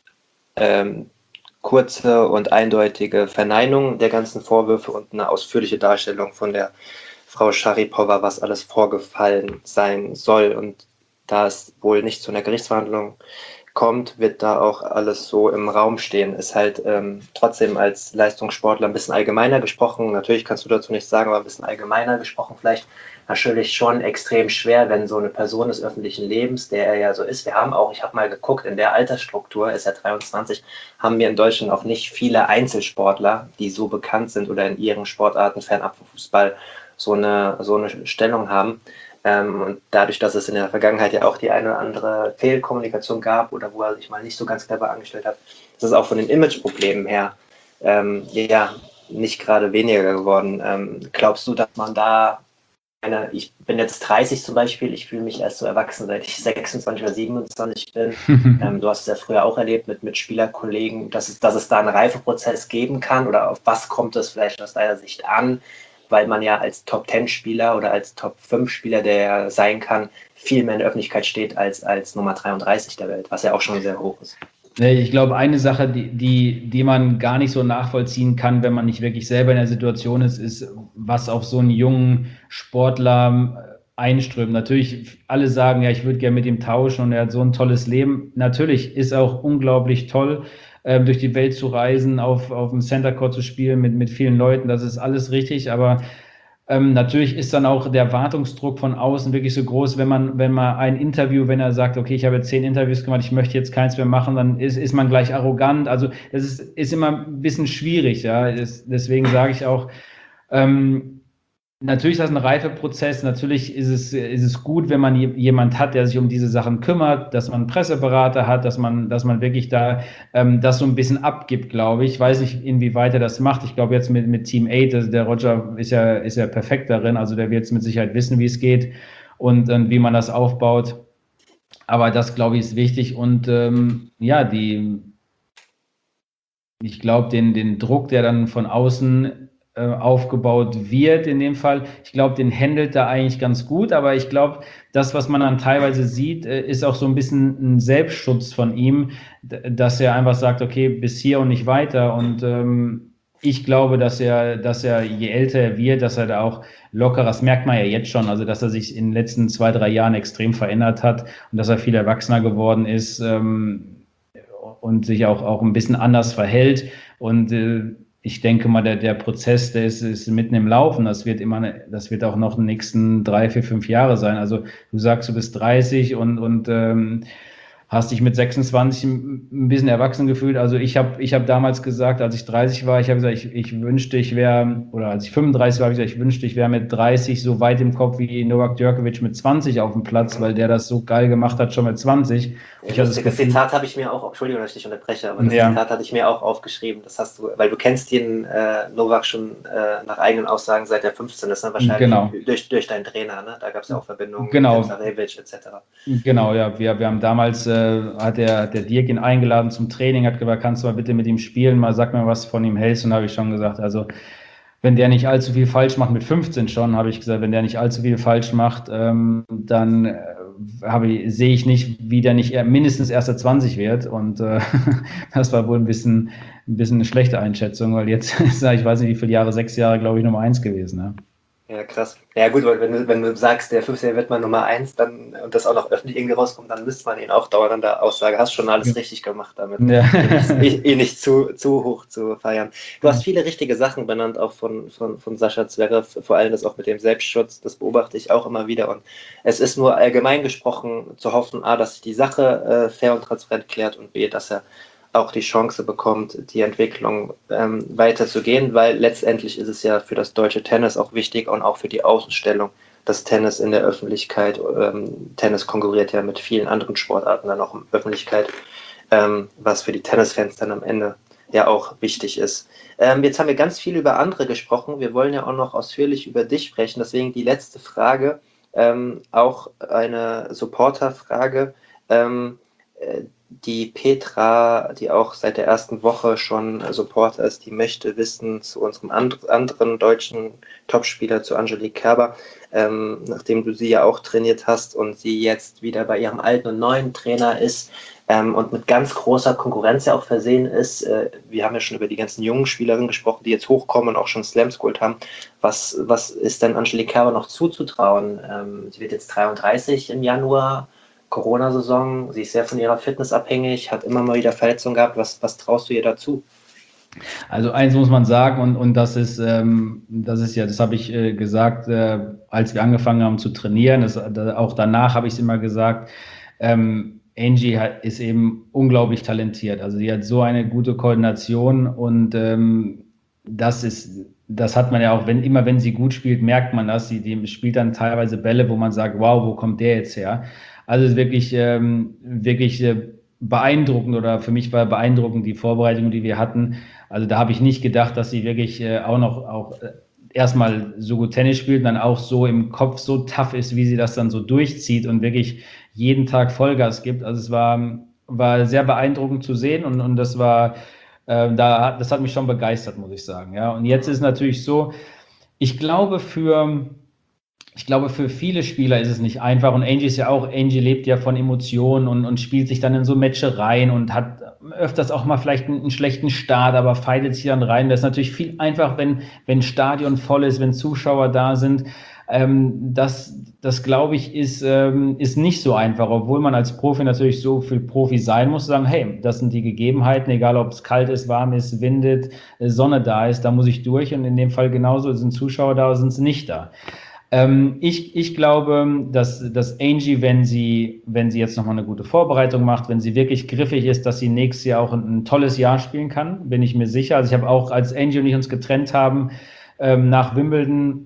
ähm, kurze und eindeutige Verneinung der ganzen Vorwürfe und eine ausführliche Darstellung von der Frau Scharipowa, was alles vorgefallen sein soll. Und da es wohl nicht zu einer Gerichtsverhandlung kommt, wird da auch alles so im Raum stehen. Ist halt ähm, trotzdem als Leistungssportler ein bisschen allgemeiner gesprochen. Natürlich kannst du dazu nichts sagen, aber ein bisschen allgemeiner gesprochen vielleicht natürlich schon extrem schwer, wenn so eine Person des öffentlichen Lebens, der er ja so ist. Wir haben auch, ich habe mal geguckt, in der Altersstruktur, ist er dreiundzwanzig, haben wir in Deutschland auch nicht viele Einzelsportler, die so bekannt sind oder in ihren Sportarten fernab vom Fußball so eine, so eine Stellung haben. Ähm, und dadurch, dass es in der Vergangenheit ja auch die eine oder andere Fehlkommunikation gab oder wo er sich mal nicht so ganz clever angestellt hat, ist es auch von den Imageproblemen her ähm, ja nicht gerade weniger geworden. Ähm, glaubst du, dass man da, eine, ich bin jetzt dreißig zum Beispiel, ich fühle mich erst so erwachsen, seit ich sechsundzwanzig oder siebenundzwanzig bin. ähm, du hast es ja früher auch erlebt mit, mit Spielerkollegen, dass es, dass es da einen Reifeprozess geben kann, oder auf was kommt es vielleicht aus deiner Sicht an? Weil man ja als Top-zehn-Spieler oder als Top-fünf-Spieler, der ja sein kann, viel mehr in der Öffentlichkeit steht als als Nummer dreiunddreißig der Welt, was ja auch schon sehr hoch ist. Ich glaube, eine Sache, die, die, die man gar nicht so nachvollziehen kann, wenn man nicht wirklich selber in der Situation ist, ist, was auf so einen jungen Sportler einströmt. Natürlich, alle sagen, ja, ich würde gerne mit ihm tauschen und er hat so ein tolles Leben. Natürlich ist auch unglaublich toll, ähm, durch die Welt zu reisen, auf, auf dem Center Court zu spielen mit, mit vielen Leuten. Das ist alles richtig, aber Ähm, natürlich ist dann auch der Erwartungsdruck von außen wirklich so groß, wenn man, wenn man ein Interview, wenn er sagt, okay, ich habe jetzt zehn Interviews gemacht, ich möchte jetzt keins mehr machen, dann ist, ist man gleich arrogant. Also das ist, ist immer ein bisschen schwierig, ja. Das, deswegen sage ich auch, ähm, natürlich ist das ein Reifeprozess. Natürlich ist es, ist es gut, wenn man jemand hat, der sich um diese Sachen kümmert, dass man einen Presseberater hat, dass man, dass man wirklich da ähm, das so ein bisschen abgibt, glaube ich. Ich weiß nicht, inwieweit er das macht. Ich glaube jetzt mit, mit Team acht, also der Roger ist ja, ist ja perfekt darin. Also der wird jetzt mit Sicherheit wissen, wie es geht und, und wie man das aufbaut. Aber das, glaube ich, ist wichtig. Und ähm, ja, die, ich glaube, den, den Druck, der dann von außen aufgebaut wird in dem Fall. Ich glaube, den handelt er eigentlich ganz gut, aber ich glaube, das, was man dann teilweise sieht, ist auch so ein bisschen ein Selbstschutz von ihm, dass er einfach sagt, okay, bis hier und nicht weiter. Und ähm, ich glaube, dass er, dass er, je älter er wird, dass er da auch lockerer, das merkt man ja jetzt schon, also dass er sich in den letzten zwei, drei Jahren extrem verändert hat und dass er viel erwachsener geworden ist ähm, und sich auch, auch ein bisschen anders verhält. Und äh, ich denke mal, der, der Prozess, der ist, ist mitten im Laufen. Das wird immer, das wird auch noch die nächsten drei, vier, fünf Jahre sein. Also du sagst, du bist dreißig und, und ähm, hast dich mit sechsundzwanzig ein bisschen erwachsen gefühlt. Also ich habe ich hab damals gesagt, als ich dreißig war, ich habe gesagt, ich, ich wünschte, ich wäre, oder als ich fünfunddreißig war, habe ich gesagt, ich wünschte, ich wäre mit dreißig so weit im Kopf wie Novak Djokovic mit zwanzig auf dem Platz, weil der das so geil gemacht hat, schon mit zwanzig. Ich das, das Gefühl, Zitat habe ich mir auch, Entschuldigung, dass ich dich unterbreche, aber das ja. Zitat hatte ich mir auch aufgeschrieben. Das hast du, weil du kennst den äh, Novak schon äh, nach eigenen Aussagen seit der fünfzehn ist, ne? Wahrscheinlich genau. durch, durch deinen Trainer, ne? Da gab es ja auch Verbindungen genau. mit Zarevic et cetera. Genau, ja, wir, wir haben damals, äh, hat der, der Dirk ihn eingeladen zum Training, hat gesagt, kannst du mal bitte mit ihm spielen, mal sag mir, was von ihm hältst, und da habe ich schon gesagt, also wenn der nicht allzu viel falsch macht, mit fünfzehn schon, habe ich gesagt, wenn der nicht allzu viel falsch macht, ähm, dann äh, habe ich, sehe ich nicht, wie der nicht eher, mindestens erster zwanzig wird, und äh, das war wohl ein bisschen, ein bisschen eine schlechte Einschätzung, weil jetzt ist er, ich weiß nicht wie viele Jahre, sechs Jahre, glaube ich, Nummer eins gewesen. Ne? Ja, krass. Ja gut, weil wenn du, wenn du sagst, der fünfzehn wird mal Nummer eins, dann, und das auch noch öffentlich irgendwie rauskommt, dann müsste man ihn auch dauernd da aussagen, hast schon alles ja. richtig gemacht damit, ja. ihn nicht, ihn nicht zu, zu hoch zu feiern. Du hast viele richtige Sachen benannt, auch von, von, von Sascha Zverev, vor allem das auch mit dem Selbstschutz, das beobachte ich auch immer wieder, und es ist nur allgemein gesprochen zu hoffen, A, dass sich die Sache äh, fair und transparent klärt, und B, dass er auch die Chance bekommt, die Entwicklung ähm, weiterzugehen, weil letztendlich ist es ja für das deutsche Tennis auch wichtig und auch für die Außenstellung, dass Tennis in der Öffentlichkeit, ähm, Tennis konkurriert ja mit vielen anderen Sportarten dann auch in der Öffentlichkeit, ähm, was für die Tennisfans dann am Ende ja auch wichtig ist. Ähm, jetzt haben wir ganz viel über andere gesprochen, wir wollen ja auch noch ausführlich über dich sprechen, deswegen die letzte Frage, ähm, auch eine Supporterfrage, ähm, äh, die Petra, die auch seit der ersten Woche schon Supporter ist, die möchte wissen zu unserem and- anderen deutschen Topspieler, zu Angelique Kerber, ähm, nachdem du sie ja auch trainiert hast und sie jetzt wieder bei ihrem alten und neuen Trainer ist ähm, und mit ganz großer Konkurrenz ja auch versehen ist. Äh, wir haben ja schon über die ganzen jungen Spielerinnen gesprochen, die jetzt hochkommen und auch schon Slams geholt haben. Was, was ist denn Angelique Kerber noch zuzutrauen? Ähm, sie wird jetzt dreiunddreißig im Januar. Corona-Saison. Sie ist sehr von ihrer Fitness abhängig, hat immer mal wieder Verletzungen gehabt. Was, was traust du ihr dazu? Also eins muss man sagen, und, und das ist, ähm, das ist ja, das habe ich äh, gesagt, äh, als wir angefangen haben zu trainieren. Das, da, auch danach habe ich es immer gesagt. Ähm, Angie hat, ist eben unglaublich talentiert. Also die hat so eine gute Koordination und ähm, das ist, das hat man ja auch, wenn immer wenn sie gut spielt, merkt man das. Sie die spielt dann teilweise Bälle, wo man sagt, wow, wo kommt der jetzt her? Also es ist wirklich, ähm, wirklich äh, beeindruckend, oder für mich war beeindruckend die Vorbereitung, die wir hatten. Also da habe ich nicht gedacht, dass sie wirklich äh, auch noch auch äh, erstmal so gut Tennis spielt und dann auch so im Kopf so tough ist, wie sie das dann so durchzieht und wirklich jeden Tag Vollgas gibt. Also es war, war sehr beeindruckend zu sehen und, und das war, äh, da, das hat mich schon begeistert, muss ich sagen. Ja. Und jetzt ist natürlich so, ich glaube für, ich glaube, für viele Spieler ist es nicht einfach. Und Angie ist ja auch, Angie lebt ja von Emotionen und, und spielt sich dann in so Matchereien und hat öfters auch mal vielleicht einen, einen schlechten Start, aber feilt sich dann rein. Das ist natürlich viel einfach, wenn, wenn Stadion voll ist, wenn Zuschauer da sind. Ähm, das, das glaube ich, ist, ähm, ist nicht so einfach, obwohl man als Profi natürlich so viel Profi sein muss, sagen, hey, das sind die Gegebenheiten, egal ob es kalt ist, warm ist, windet, Sonne da ist, da muss ich durch. Und in dem Fall genauso, sind Zuschauer da oder sind sie nicht da. Ähm, ich, ich glaube, dass, dass Angie, wenn sie, wenn sie jetzt nochmal eine gute Vorbereitung macht, wenn sie wirklich griffig ist, dass sie nächstes Jahr auch ein, ein tolles Jahr spielen kann, bin ich mir sicher. Also ich habe auch, als Angie und ich uns getrennt haben, ähm, nach Wimbledon,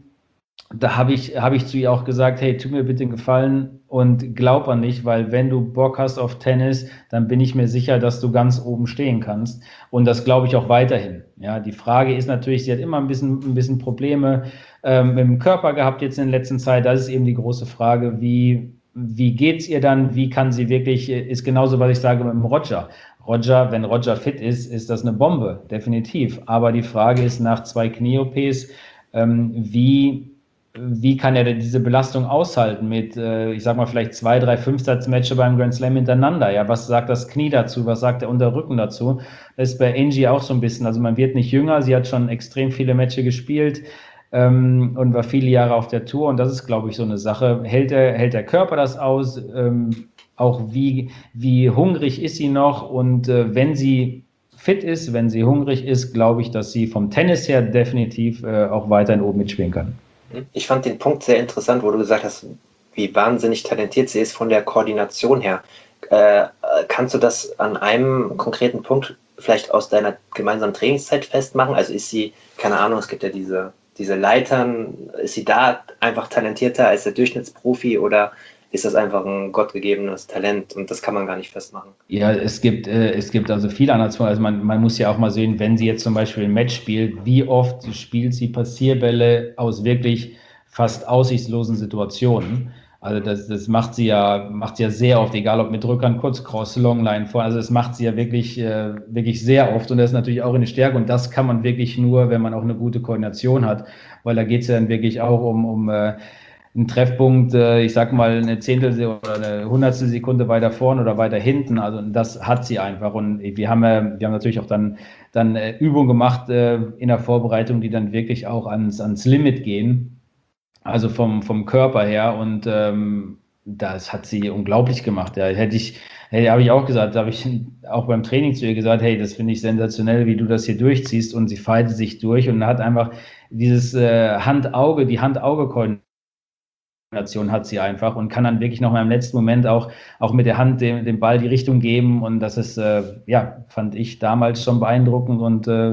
da habe ich, habe ich zu ihr auch gesagt, hey, tu mir bitte einen Gefallen und glaub an mich, weil wenn du Bock hast auf Tennis, dann bin ich mir sicher, dass du ganz oben stehen kannst. Und das glaube ich auch weiterhin. Ja, die Frage ist natürlich, sie hat immer ein bisschen, ein bisschen Probleme ähm, mit dem Körper gehabt jetzt in der letzten Zeit. Das ist eben die große Frage, wie, wie geht's ihr dann? Wie kann sie wirklich, ist genauso, was ich sage mit dem Roger. Roger, wenn Roger fit ist, ist das eine Bombe, definitiv. Aber die Frage ist nach zwei Knie-O Ps, ähm, wie wie kann er denn diese Belastung aushalten mit, äh, ich sag mal, vielleicht zwei, drei Fünfsatz-Matches beim Grand Slam hintereinander? Ja, was sagt das Knie dazu? Was sagt der Unterrücken dazu? Das ist bei Angie auch so ein bisschen. Also man wird nicht jünger. Sie hat schon extrem viele Matches gespielt ähm, und war viele Jahre auf der Tour. Und das ist, glaube ich, so eine Sache. Hält der, hält der Körper das aus? Ähm, auch wie, wie hungrig ist sie noch? Und äh, wenn sie fit ist, wenn sie hungrig ist, glaube ich, dass sie vom Tennis her definitiv äh, auch weiterhin oben mitspielen kann. Ich fand den Punkt sehr interessant, wo du gesagt hast, wie wahnsinnig talentiert sie ist von der Koordination her. Äh, kannst du das an einem konkreten Punkt vielleicht aus deiner gemeinsamen Trainingszeit festmachen? Also ist sie, keine Ahnung, es gibt ja diese, diese Leitern, ist sie da einfach talentierter als der Durchschnittsprofi oder ist das einfach ein gottgegebenes Talent und das kann man gar nicht festmachen? Ja, es gibt, äh, es gibt also viele Anhaltspunkte. Also man, man muss ja auch mal sehen, wenn sie jetzt zum Beispiel ein Match spielt, wie oft spielt sie Passierbälle aus wirklich fast aussichtslosen Situationen. Also das, das macht sie ja, macht sie ja sehr oft, egal ob mit Rückhand, Kurzcross, Longline vor. Also das macht sie ja wirklich, äh, wirklich sehr oft und das ist natürlich auch eine Stärke und das kann man wirklich nur, wenn man auch eine gute Koordination hat, weil da geht es ja dann wirklich auch um, um äh, ein Treffpunkt, ich sag mal, eine Zehntel oder eine Hundertstel Sekunde weiter vorne oder weiter hinten. Also das hat sie einfach. Und wir haben, wir haben natürlich auch dann, dann Übungen gemacht in der Vorbereitung, die dann wirklich auch ans, ans Limit gehen. Also vom, vom Körper her. Und ähm, das hat sie unglaublich gemacht. Ja, hätte ich, hey, habe ich auch gesagt, habe ich auch beim Training zu ihr gesagt, hey, das finde ich sensationell, wie du das hier durchziehst. Und sie faltet sich durch und hat einfach dieses äh, Hand-Auge, die Hand-Auge-Koordination hat sie einfach und kann dann wirklich noch mal im letzten Moment auch, auch mit der Hand dem, dem Ball die Richtung geben und das ist, äh, ja, fand ich damals schon beeindruckend und äh,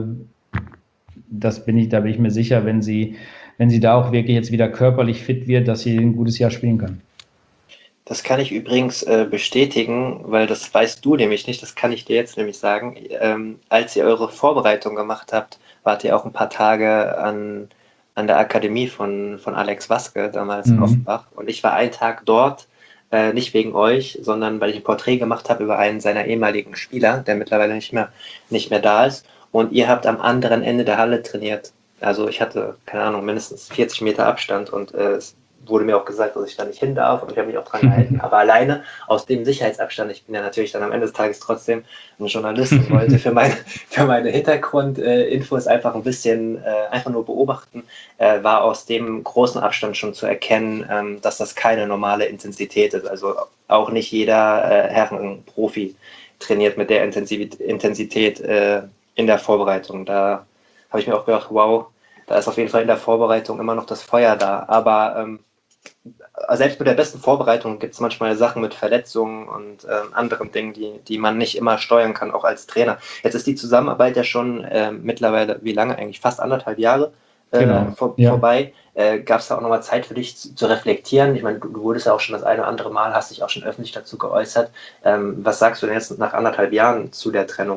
das bin ich, da bin ich mir sicher, wenn sie, wenn sie da auch wirklich jetzt wieder körperlich fit wird, dass sie ein gutes Jahr spielen kann. Das kann ich übrigens äh, bestätigen, weil das weißt du nämlich nicht, das kann ich dir jetzt nämlich sagen. Ähm, als ihr eure Vorbereitung gemacht habt, wart ihr auch ein paar Tage an an der Akademie von, von Alex Waske, damals in mhm. Offenbach. Und ich war einen Tag dort, äh, nicht wegen euch, sondern weil ich ein Porträt gemacht habe über einen seiner ehemaligen Spieler, der mittlerweile nicht mehr, nicht mehr da ist. Und ihr habt am anderen Ende der Halle trainiert. Also ich hatte, keine Ahnung, mindestens vierzig Meter Abstand und äh, es wurde mir auch gesagt, dass ich da nicht hin darf und ich habe mich auch dran gehalten. Aber alleine aus dem Sicherheitsabstand, ich bin ja natürlich dann am Ende des Tages trotzdem ein Journalist und wollte für meine, für meine Hintergrundinfos einfach ein bisschen äh, einfach nur beobachten, äh, war aus dem großen Abstand schon zu erkennen, ähm, dass das keine normale Intensität ist. Also auch nicht jeder äh, Herrenprofi trainiert mit der Intensivität, Intensität äh, in der Vorbereitung. Da habe ich mir auch gedacht, wow, da ist auf jeden Fall in der Vorbereitung immer noch das Feuer da. Aber ähm, selbst mit der besten Vorbereitung gibt es manchmal Sachen mit Verletzungen und ähm, anderen Dingen, die, die man nicht immer steuern kann, auch als Trainer. Jetzt ist die Zusammenarbeit ja schon äh, mittlerweile, wie lange eigentlich? Fast anderthalb Jahre äh, Genau, vor, ja. vorbei. Äh, Gab es da auch nochmal Zeit für dich zu, zu reflektieren? Ich meine, du, du wurdest ja auch schon das eine oder andere Mal, hast dich auch schon öffentlich dazu geäußert. Ähm, was sagst du denn jetzt nach anderthalb Jahren zu der Trennung?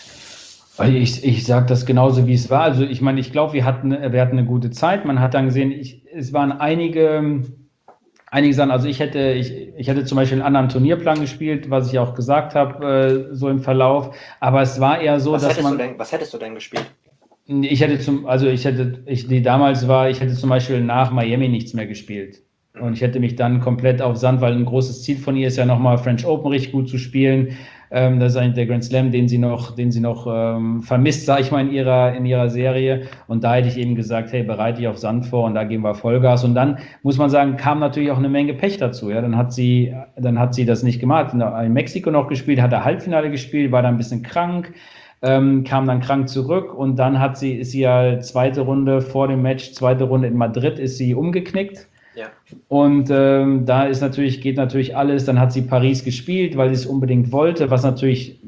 Ich, ich sage das genauso, wie es war. Also ich meine, ich glaube, wir hatten, wir hatten eine gute Zeit. Man hat dann gesehen, ich, es waren einige, einige Sachen, also ich hätte, ich, ich hätte zum Beispiel einen anderen Turnierplan gespielt, was ich auch gesagt habe, äh, so im Verlauf. Aber es war eher so, was dass man... Du denn, was hättest du denn gespielt? Ich hätte zum, also ich hätte, ich, die damals war, ich hätte zum Beispiel nach Miami nichts mehr gespielt. Und ich hätte mich dann komplett auf Sand, weil ein großes Ziel von ihr ist ja nochmal French Open richtig gut zu spielen. Ähm, das ist eigentlich der Grand Slam, den sie noch, den sie noch ähm, vermisst, sage ich mal, in ihrer, in ihrer Serie. Und da hätte ich eben gesagt, hey, bereite dich auf Sand vor und da geben wir Vollgas. Und dann muss man sagen, kam natürlich auch eine Menge Pech dazu. Ja, dann hat sie, dann hat sie das nicht gemacht. In Mexiko noch gespielt, hat er Halbfinale gespielt, war da ein bisschen krank. Ähm, kam dann krank zurück und dann hat sie, ist sie ja zweite Runde vor dem Match, zweite Runde in Madrid, ist sie umgeknickt. Ja. Und ähm, da ist natürlich, geht natürlich alles. Dann hat sie Paris gespielt, weil sie es unbedingt wollte, was natürlich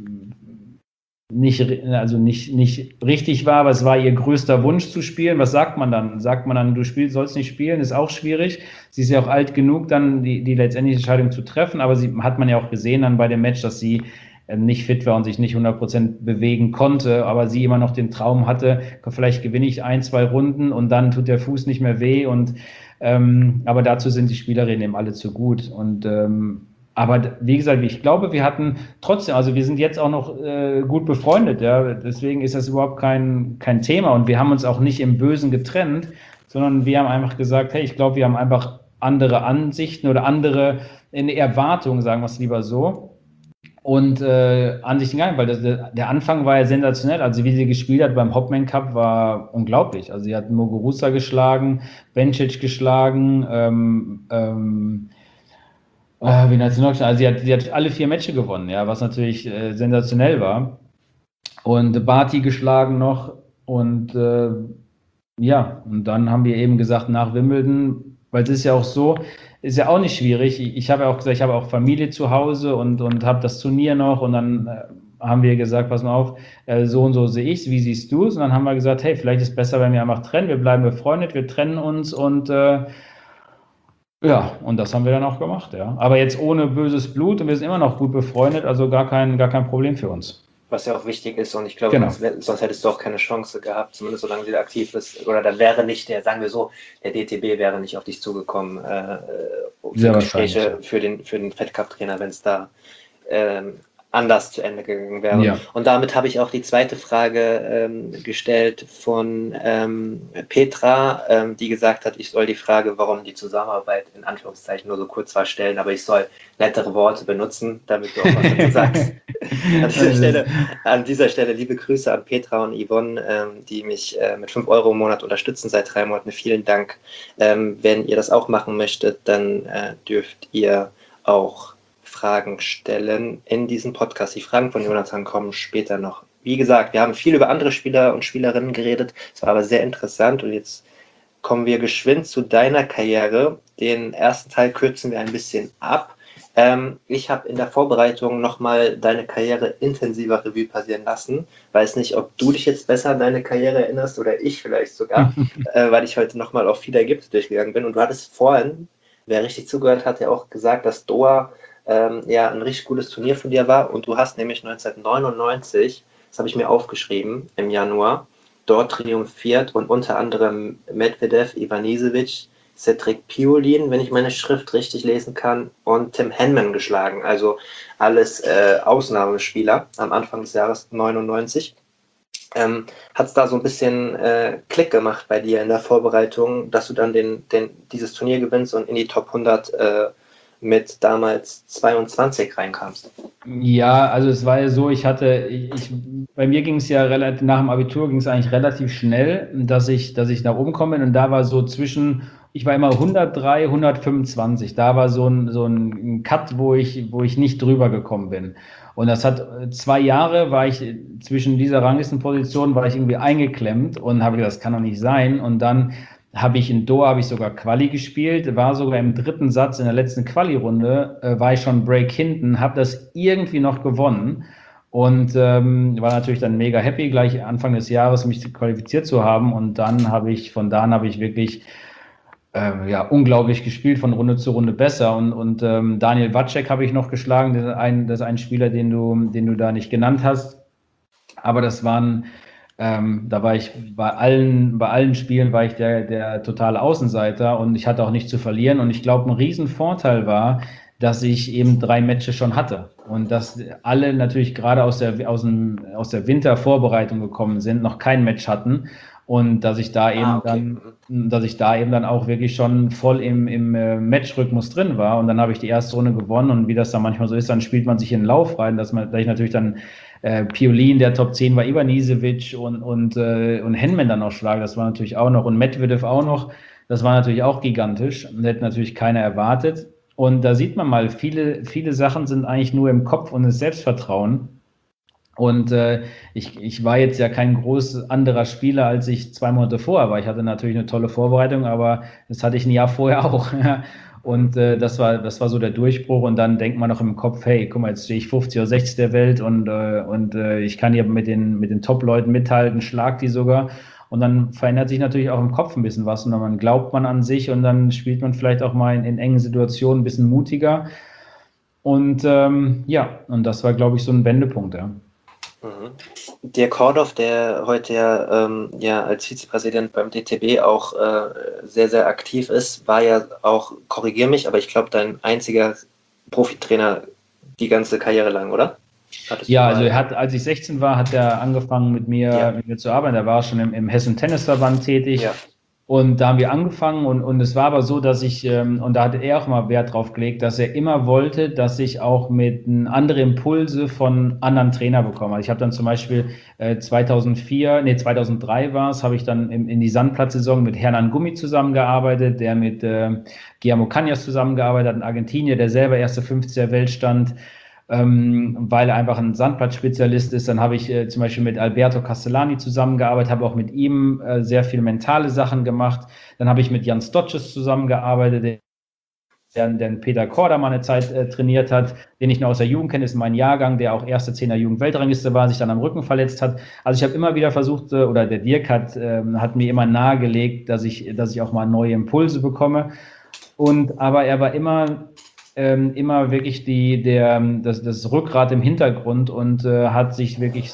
nicht, also nicht, nicht richtig war, aber es war ihr größter Wunsch zu spielen. Was sagt man dann? Sagt man dann, du spielst, sollst nicht spielen, ist auch schwierig. Sie ist ja auch alt genug, dann die, die letztendliche Entscheidung zu treffen, aber sie hat man ja auch gesehen dann bei dem Match, dass sie nicht fit war und sich nicht hundert Prozent bewegen konnte, aber sie immer noch den Traum hatte, vielleicht gewinne ich ein, zwei Runden und dann tut der Fuß nicht mehr weh. Und ähm, aber dazu sind die Spielerinnen eben alle zu gut. Und ähm, aber wie gesagt, ich glaube, wir hatten trotzdem, also wir sind jetzt auch noch äh, gut befreundet, ja, deswegen ist das überhaupt kein, kein Thema und wir haben uns auch nicht im Bösen getrennt, sondern wir haben einfach gesagt, hey, ich glaube, wir haben einfach andere Ansichten oder andere eine Erwartung, sagen wir es lieber so. Und äh, Ansichten gegangen, weil das, der Anfang war ja sensationell. Also wie sie gespielt hat beim Hopman Cup war unglaublich. Also sie hat Muguruza geschlagen, Bencic geschlagen, ähm, ähm, äh, wen hat sie noch geschlagen? Also sie hat, sie hat alle vier Matches gewonnen, ja, was natürlich äh, sensationell war. Und Barty geschlagen noch und äh, ja, und dann haben wir eben gesagt, nach Wimbledon, weil es ist ja auch so, ist ja auch nicht schwierig. Ich, ich habe ja auch gesagt, ich habe auch Familie zu Hause und, und habe das Turnier noch und dann äh, haben wir gesagt, pass mal auf, äh, so und so sehe ich es, wie siehst du es? Und dann haben wir gesagt, hey, vielleicht ist es besser, wenn wir einfach trennen, wir bleiben befreundet, wir trennen uns und äh, ja, und das haben wir dann auch gemacht, ja. Aber jetzt ohne böses Blut und wir sind immer noch gut befreundet, also gar kein, gar kein Problem für uns. Was ja auch wichtig ist und ich glaube, Genau. sonst, sonst hättest du auch keine Chance gehabt, zumindest solange sie aktiv ist. Oder dann wäre nicht der, sagen wir so, der D T B wäre nicht auf dich zugekommen äh, für Gespräche ja. für den, für den Fed Cup Trainer, wenn es da ähm, anders zu Ende gegangen wäre. Ja. Und damit habe ich auch die zweite Frage ähm, gestellt von ähm, Petra, ähm, die gesagt hat, ich soll die Frage, warum die Zusammenarbeit in Anführungszeichen nur so kurz war, stellen, aber ich soll nettere Worte benutzen, damit du auch was dazu sagst. An dieser, Stelle, an dieser Stelle liebe Grüße an Petra und Yvonne, ähm, die mich äh, mit fünf Euro im Monat unterstützen seit drei Monaten. Vielen Dank. Ähm, wenn ihr das auch machen möchtet, dann äh, dürft ihr auch Fragen stellen in diesem Podcast. Die Fragen von Jonathan kommen später noch. Wie gesagt, wir haben viel über andere Spieler und Spielerinnen geredet. Es war aber sehr interessant und jetzt kommen wir geschwind zu deiner Karriere. Den ersten Teil kürzen wir ein bisschen ab. Ähm, ich habe in der Vorbereitung nochmal deine Karriere intensiver Revue passieren lassen. Weiß nicht, ob du dich jetzt besser an deine Karriere erinnerst oder ich vielleicht sogar, äh, weil ich heute nochmal auf viele Ergebnisse durchgegangen bin. Und du hattest vorhin, wer richtig zugehört hat, ja auch gesagt, dass Doha ähm, ja ein richtig gutes Turnier von dir war. Und du hast nämlich neunzehnhundertneunundneunzig, das habe ich mir aufgeschrieben, im Januar, dort triumphiert und unter anderem Medvedev, Ivanisevic, Cedric Pioline, wenn ich meine Schrift richtig lesen kann, und Tim Henman geschlagen. Also alles äh, Ausnahmespieler am Anfang des Jahres neunundneunzig. Ähm, hat es da so ein bisschen äh, Klick gemacht bei dir in der Vorbereitung, dass du dann den, den, dieses Turnier gewinnst und in die Top hundert äh, mit damals zweiundzwanzig reinkamst? Ja, also es war ja so, ich hatte, ich, ich bei mir ging es ja relativ, nach dem Abitur ging es eigentlich relativ schnell, dass ich, dass ich nach oben komme und da war so zwischen, ich war immer hundertdrei, hundertfünfundzwanzig, da war so ein, so ein Cut, wo ich, wo ich nicht drüber gekommen bin. Und das hat zwei Jahre, war ich zwischen dieser Ranglistenposition, war ich irgendwie eingeklemmt und habe gedacht, das kann doch nicht sein. Und dann habe ich in Doha, habe ich sogar Quali gespielt, war sogar im dritten Satz in der letzten Quali-Runde, äh, war ich schon Break hinten, habe das irgendwie noch gewonnen und ähm, war natürlich dann mega happy, gleich Anfang des Jahres mich qualifiziert zu haben. Und dann habe ich, von da an habe ich wirklich äh, ja, unglaublich gespielt, von Runde zu Runde besser. Und, und ähm, Daniel Wacek habe ich noch geschlagen, das ist, ein, das ist ein Spieler, den du, den du da nicht genannt hast. Aber das waren ähm, da war ich bei allen, bei allen Spielen war ich der, der totale Außenseiter und ich hatte auch nichts zu verlieren. Und ich glaube, ein Riesenvorteil war, dass ich eben drei Matches schon hatte und dass alle natürlich gerade aus der, aus, dem, aus der Wintervorbereitung gekommen sind, noch kein Match hatten und dass ich da eben ah, okay. dann, dass ich da eben dann auch wirklich schon voll im, im Matchrhythmus drin war. Und dann habe ich die erste Runde gewonnen und wie das dann manchmal so ist, dann spielt man sich in den Lauf rein, dass man, dass ich natürlich dann Äh, Piolin, der Top zehn war, Ivanisevic und, und, äh, und Henman dann noch schlagen, das war natürlich auch noch, und Medvedev auch noch, das war natürlich auch gigantisch und hätte natürlich keiner erwartet. Und da sieht man mal, viele, viele Sachen sind eigentlich nur im Kopf und das Selbstvertrauen. Und äh, ich, ich war jetzt ja kein groß anderer Spieler, als ich zwei Monate vorher war. Ich hatte natürlich eine tolle Vorbereitung, aber das hatte ich ein Jahr vorher auch. Und äh, das war das war so der Durchbruch. Und dann denkt man noch im Kopf, hey, guck mal, jetzt stehe ich fünfzig oder sechzig der Welt und, äh, und äh, ich kann hier mit den, mit den Top-Leuten mithalten, schlag die sogar. Und dann verändert sich natürlich auch im Kopf ein bisschen was. Und dann glaubt man an sich und dann spielt man vielleicht auch mal in, in engen Situationen ein bisschen mutiger. Und ähm, ja, und das war, glaube ich, so ein Wendepunkt, ja. Mhm. Dirk Hordorf, der heute ja, ähm, ja als Vizepräsident beim D T B auch äh, sehr, sehr aktiv ist, war ja auch, korrigier mich, aber ich glaube, dein einziger Profitrainer die ganze Karriere lang, oder? Hattest ja, also er hat, als ich sechzehn war, hat er angefangen mit mir, ja. mit mir zu arbeiten. Er war schon im, im Hessen Tennisverband tätig. Ja. Und da haben wir angefangen und, und es war aber so, dass ich, ähm, und da hat er auch mal Wert drauf gelegt, dass er immer wollte, dass ich auch mit andere Impulse von anderen Trainern bekomme. Also ich habe dann zum Beispiel äh, zweitausendvier, nee zweitausenddrei war es, habe ich dann in, in die Sandplatzsaison mit Hernan Gummi zusammengearbeitet, der mit äh, Guillermo Cañas zusammengearbeitet hat, ein Argentinier, der selber erste fünfzig der Welt stand. Ähm, weil er einfach ein Sandplatzspezialist ist. Dann habe ich äh, zum Beispiel mit Alberto Castellani zusammengearbeitet, habe auch mit ihm äh, sehr viele mentale Sachen gemacht. Dann habe ich mit Jan Stoches zusammengearbeitet, der, der Peter Korda eine Zeit äh, trainiert hat, den ich noch aus der Jugend kenne, ist mein Jahrgang, der auch erste Zehner Jugend-Weltrangliste war, sich dann am Rücken verletzt hat. Also ich habe immer wieder versucht, äh, oder der Dirk hat, äh, hat mir immer nahegelegt, dass ich, dass ich auch mal neue Impulse bekomme. Und aber er war immer Ähm, immer wirklich die, der, das, das Rückgrat im Hintergrund und äh, hat sich wirklich,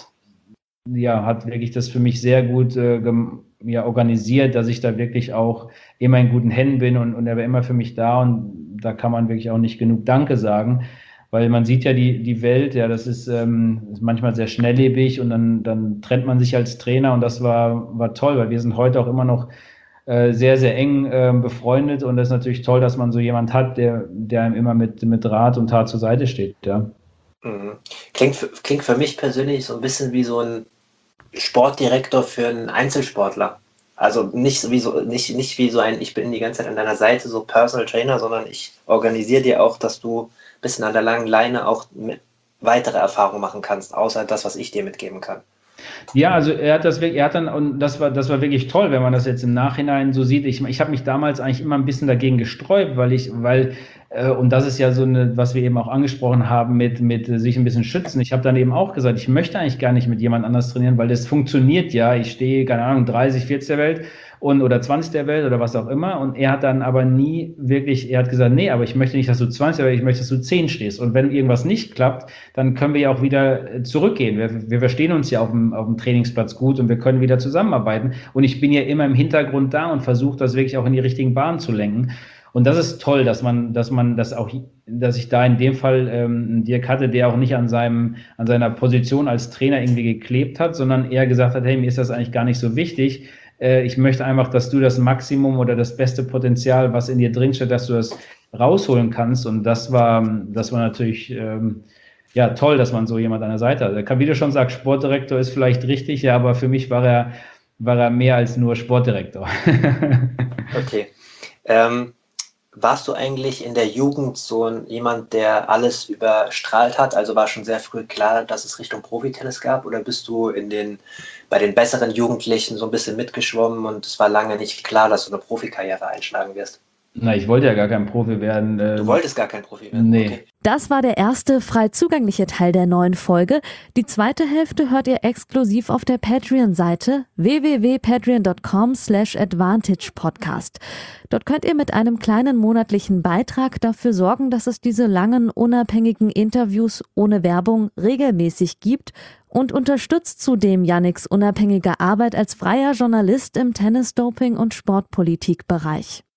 ja, hat wirklich das für mich sehr gut äh, gem, ja, organisiert, dass ich da wirklich auch immer in guten Händen bin und, und er war immer für mich da und da kann man wirklich auch nicht genug Danke sagen, weil man sieht ja die, die Welt, ja, das ist, ähm, ist manchmal sehr schnelllebig und dann, dann trennt man sich als Trainer und das war, war toll, weil wir sind heute auch immer noch sehr, sehr eng äh, befreundet und das ist natürlich toll, dass man so jemand hat, der, der einem immer mit, mit Rat und Tat zur Seite steht. Ja. Mhm. Klingt, für, klingt für mich persönlich so ein bisschen wie so ein Sportdirektor für einen Einzelsportler. Also nicht so wie so, nicht, nicht wie so ein, ich bin die ganze Zeit an deiner Seite, so Personal Trainer, sondern ich organisiere dir auch, dass du ein bisschen an der langen Leine auch mit weitere Erfahrungen machen kannst, außer das, was ich dir mitgeben kann. Ja, also er hat das wirklich, er hat dann, und das war, das war wirklich toll, wenn man das jetzt im Nachhinein so sieht. Ich, ich habe mich damals eigentlich immer ein bisschen dagegen gesträubt, weil ich, weil, äh, und das ist ja so eine, was wir eben auch angesprochen haben, mit, mit sich ein bisschen schützen. Ich habe dann eben auch gesagt, ich möchte eigentlich gar nicht mit jemand anders trainieren, weil das funktioniert ja. Ich stehe, keine Ahnung, dreißig, vierzig der Welt und oder zwanzig der Welt oder was auch immer. Und er hat dann aber nie wirklich, er hat gesagt, nee, aber ich möchte nicht, dass du zwanzig der Welt, ich möchte, dass du zehn stehst. Und wenn irgendwas nicht klappt, dann können wir ja auch wieder zurückgehen. Wir, wir verstehen uns ja auf dem, auf dem Trainingsplatz gut und wir können wieder zusammenarbeiten. Und ich bin ja immer im Hintergrund da und versuche das wirklich auch in die richtigen Bahnen zu lenken. Und das ist toll, dass man, dass man das auch, dass ich da in dem Fall ähm, einen Dirk hatte, der auch nicht an seinem, an seiner Position als Trainer irgendwie geklebt hat, sondern eher gesagt hat, hey, mir ist das eigentlich gar nicht so wichtig. Äh, ich möchte einfach, dass du das Maximum oder das beste Potenzial, was in dir drinsteht, dass du das rausholen kannst. Und das war, das war natürlich ähm, ja toll, dass man so jemand an der Seite hat. Wie du schon sagst, Sportdirektor ist vielleicht richtig, ja, aber für mich war er, war er mehr als nur Sportdirektor. Okay. Ähm, warst du eigentlich in der Jugend so ein, jemand, der alles überstrahlt hat? Also war schon sehr früh klar, dass es Richtung Profitennis gab? Oder bist du in den, bei den besseren Jugendlichen so ein bisschen mitgeschwommen und es war lange nicht klar, dass du eine Profikarriere einschlagen wirst? Na, ich wollte ja gar kein Profi werden. Äh, Du wolltest gar kein Profi werden? Nee. Okay. Das war der erste frei zugängliche Teil der neuen Folge. Die zweite Hälfte hört ihr exklusiv auf der Patreon-Seite w w w punkt patreon punkt com slash advantage podcast. Dort könnt ihr mit einem kleinen monatlichen Beitrag dafür sorgen, dass es diese langen, unabhängigen Interviews ohne Werbung regelmäßig gibt und unterstützt zudem Yannicks unabhängige Arbeit als freier Journalist im Tennis-Doping- und Sportpolitik-Bereich.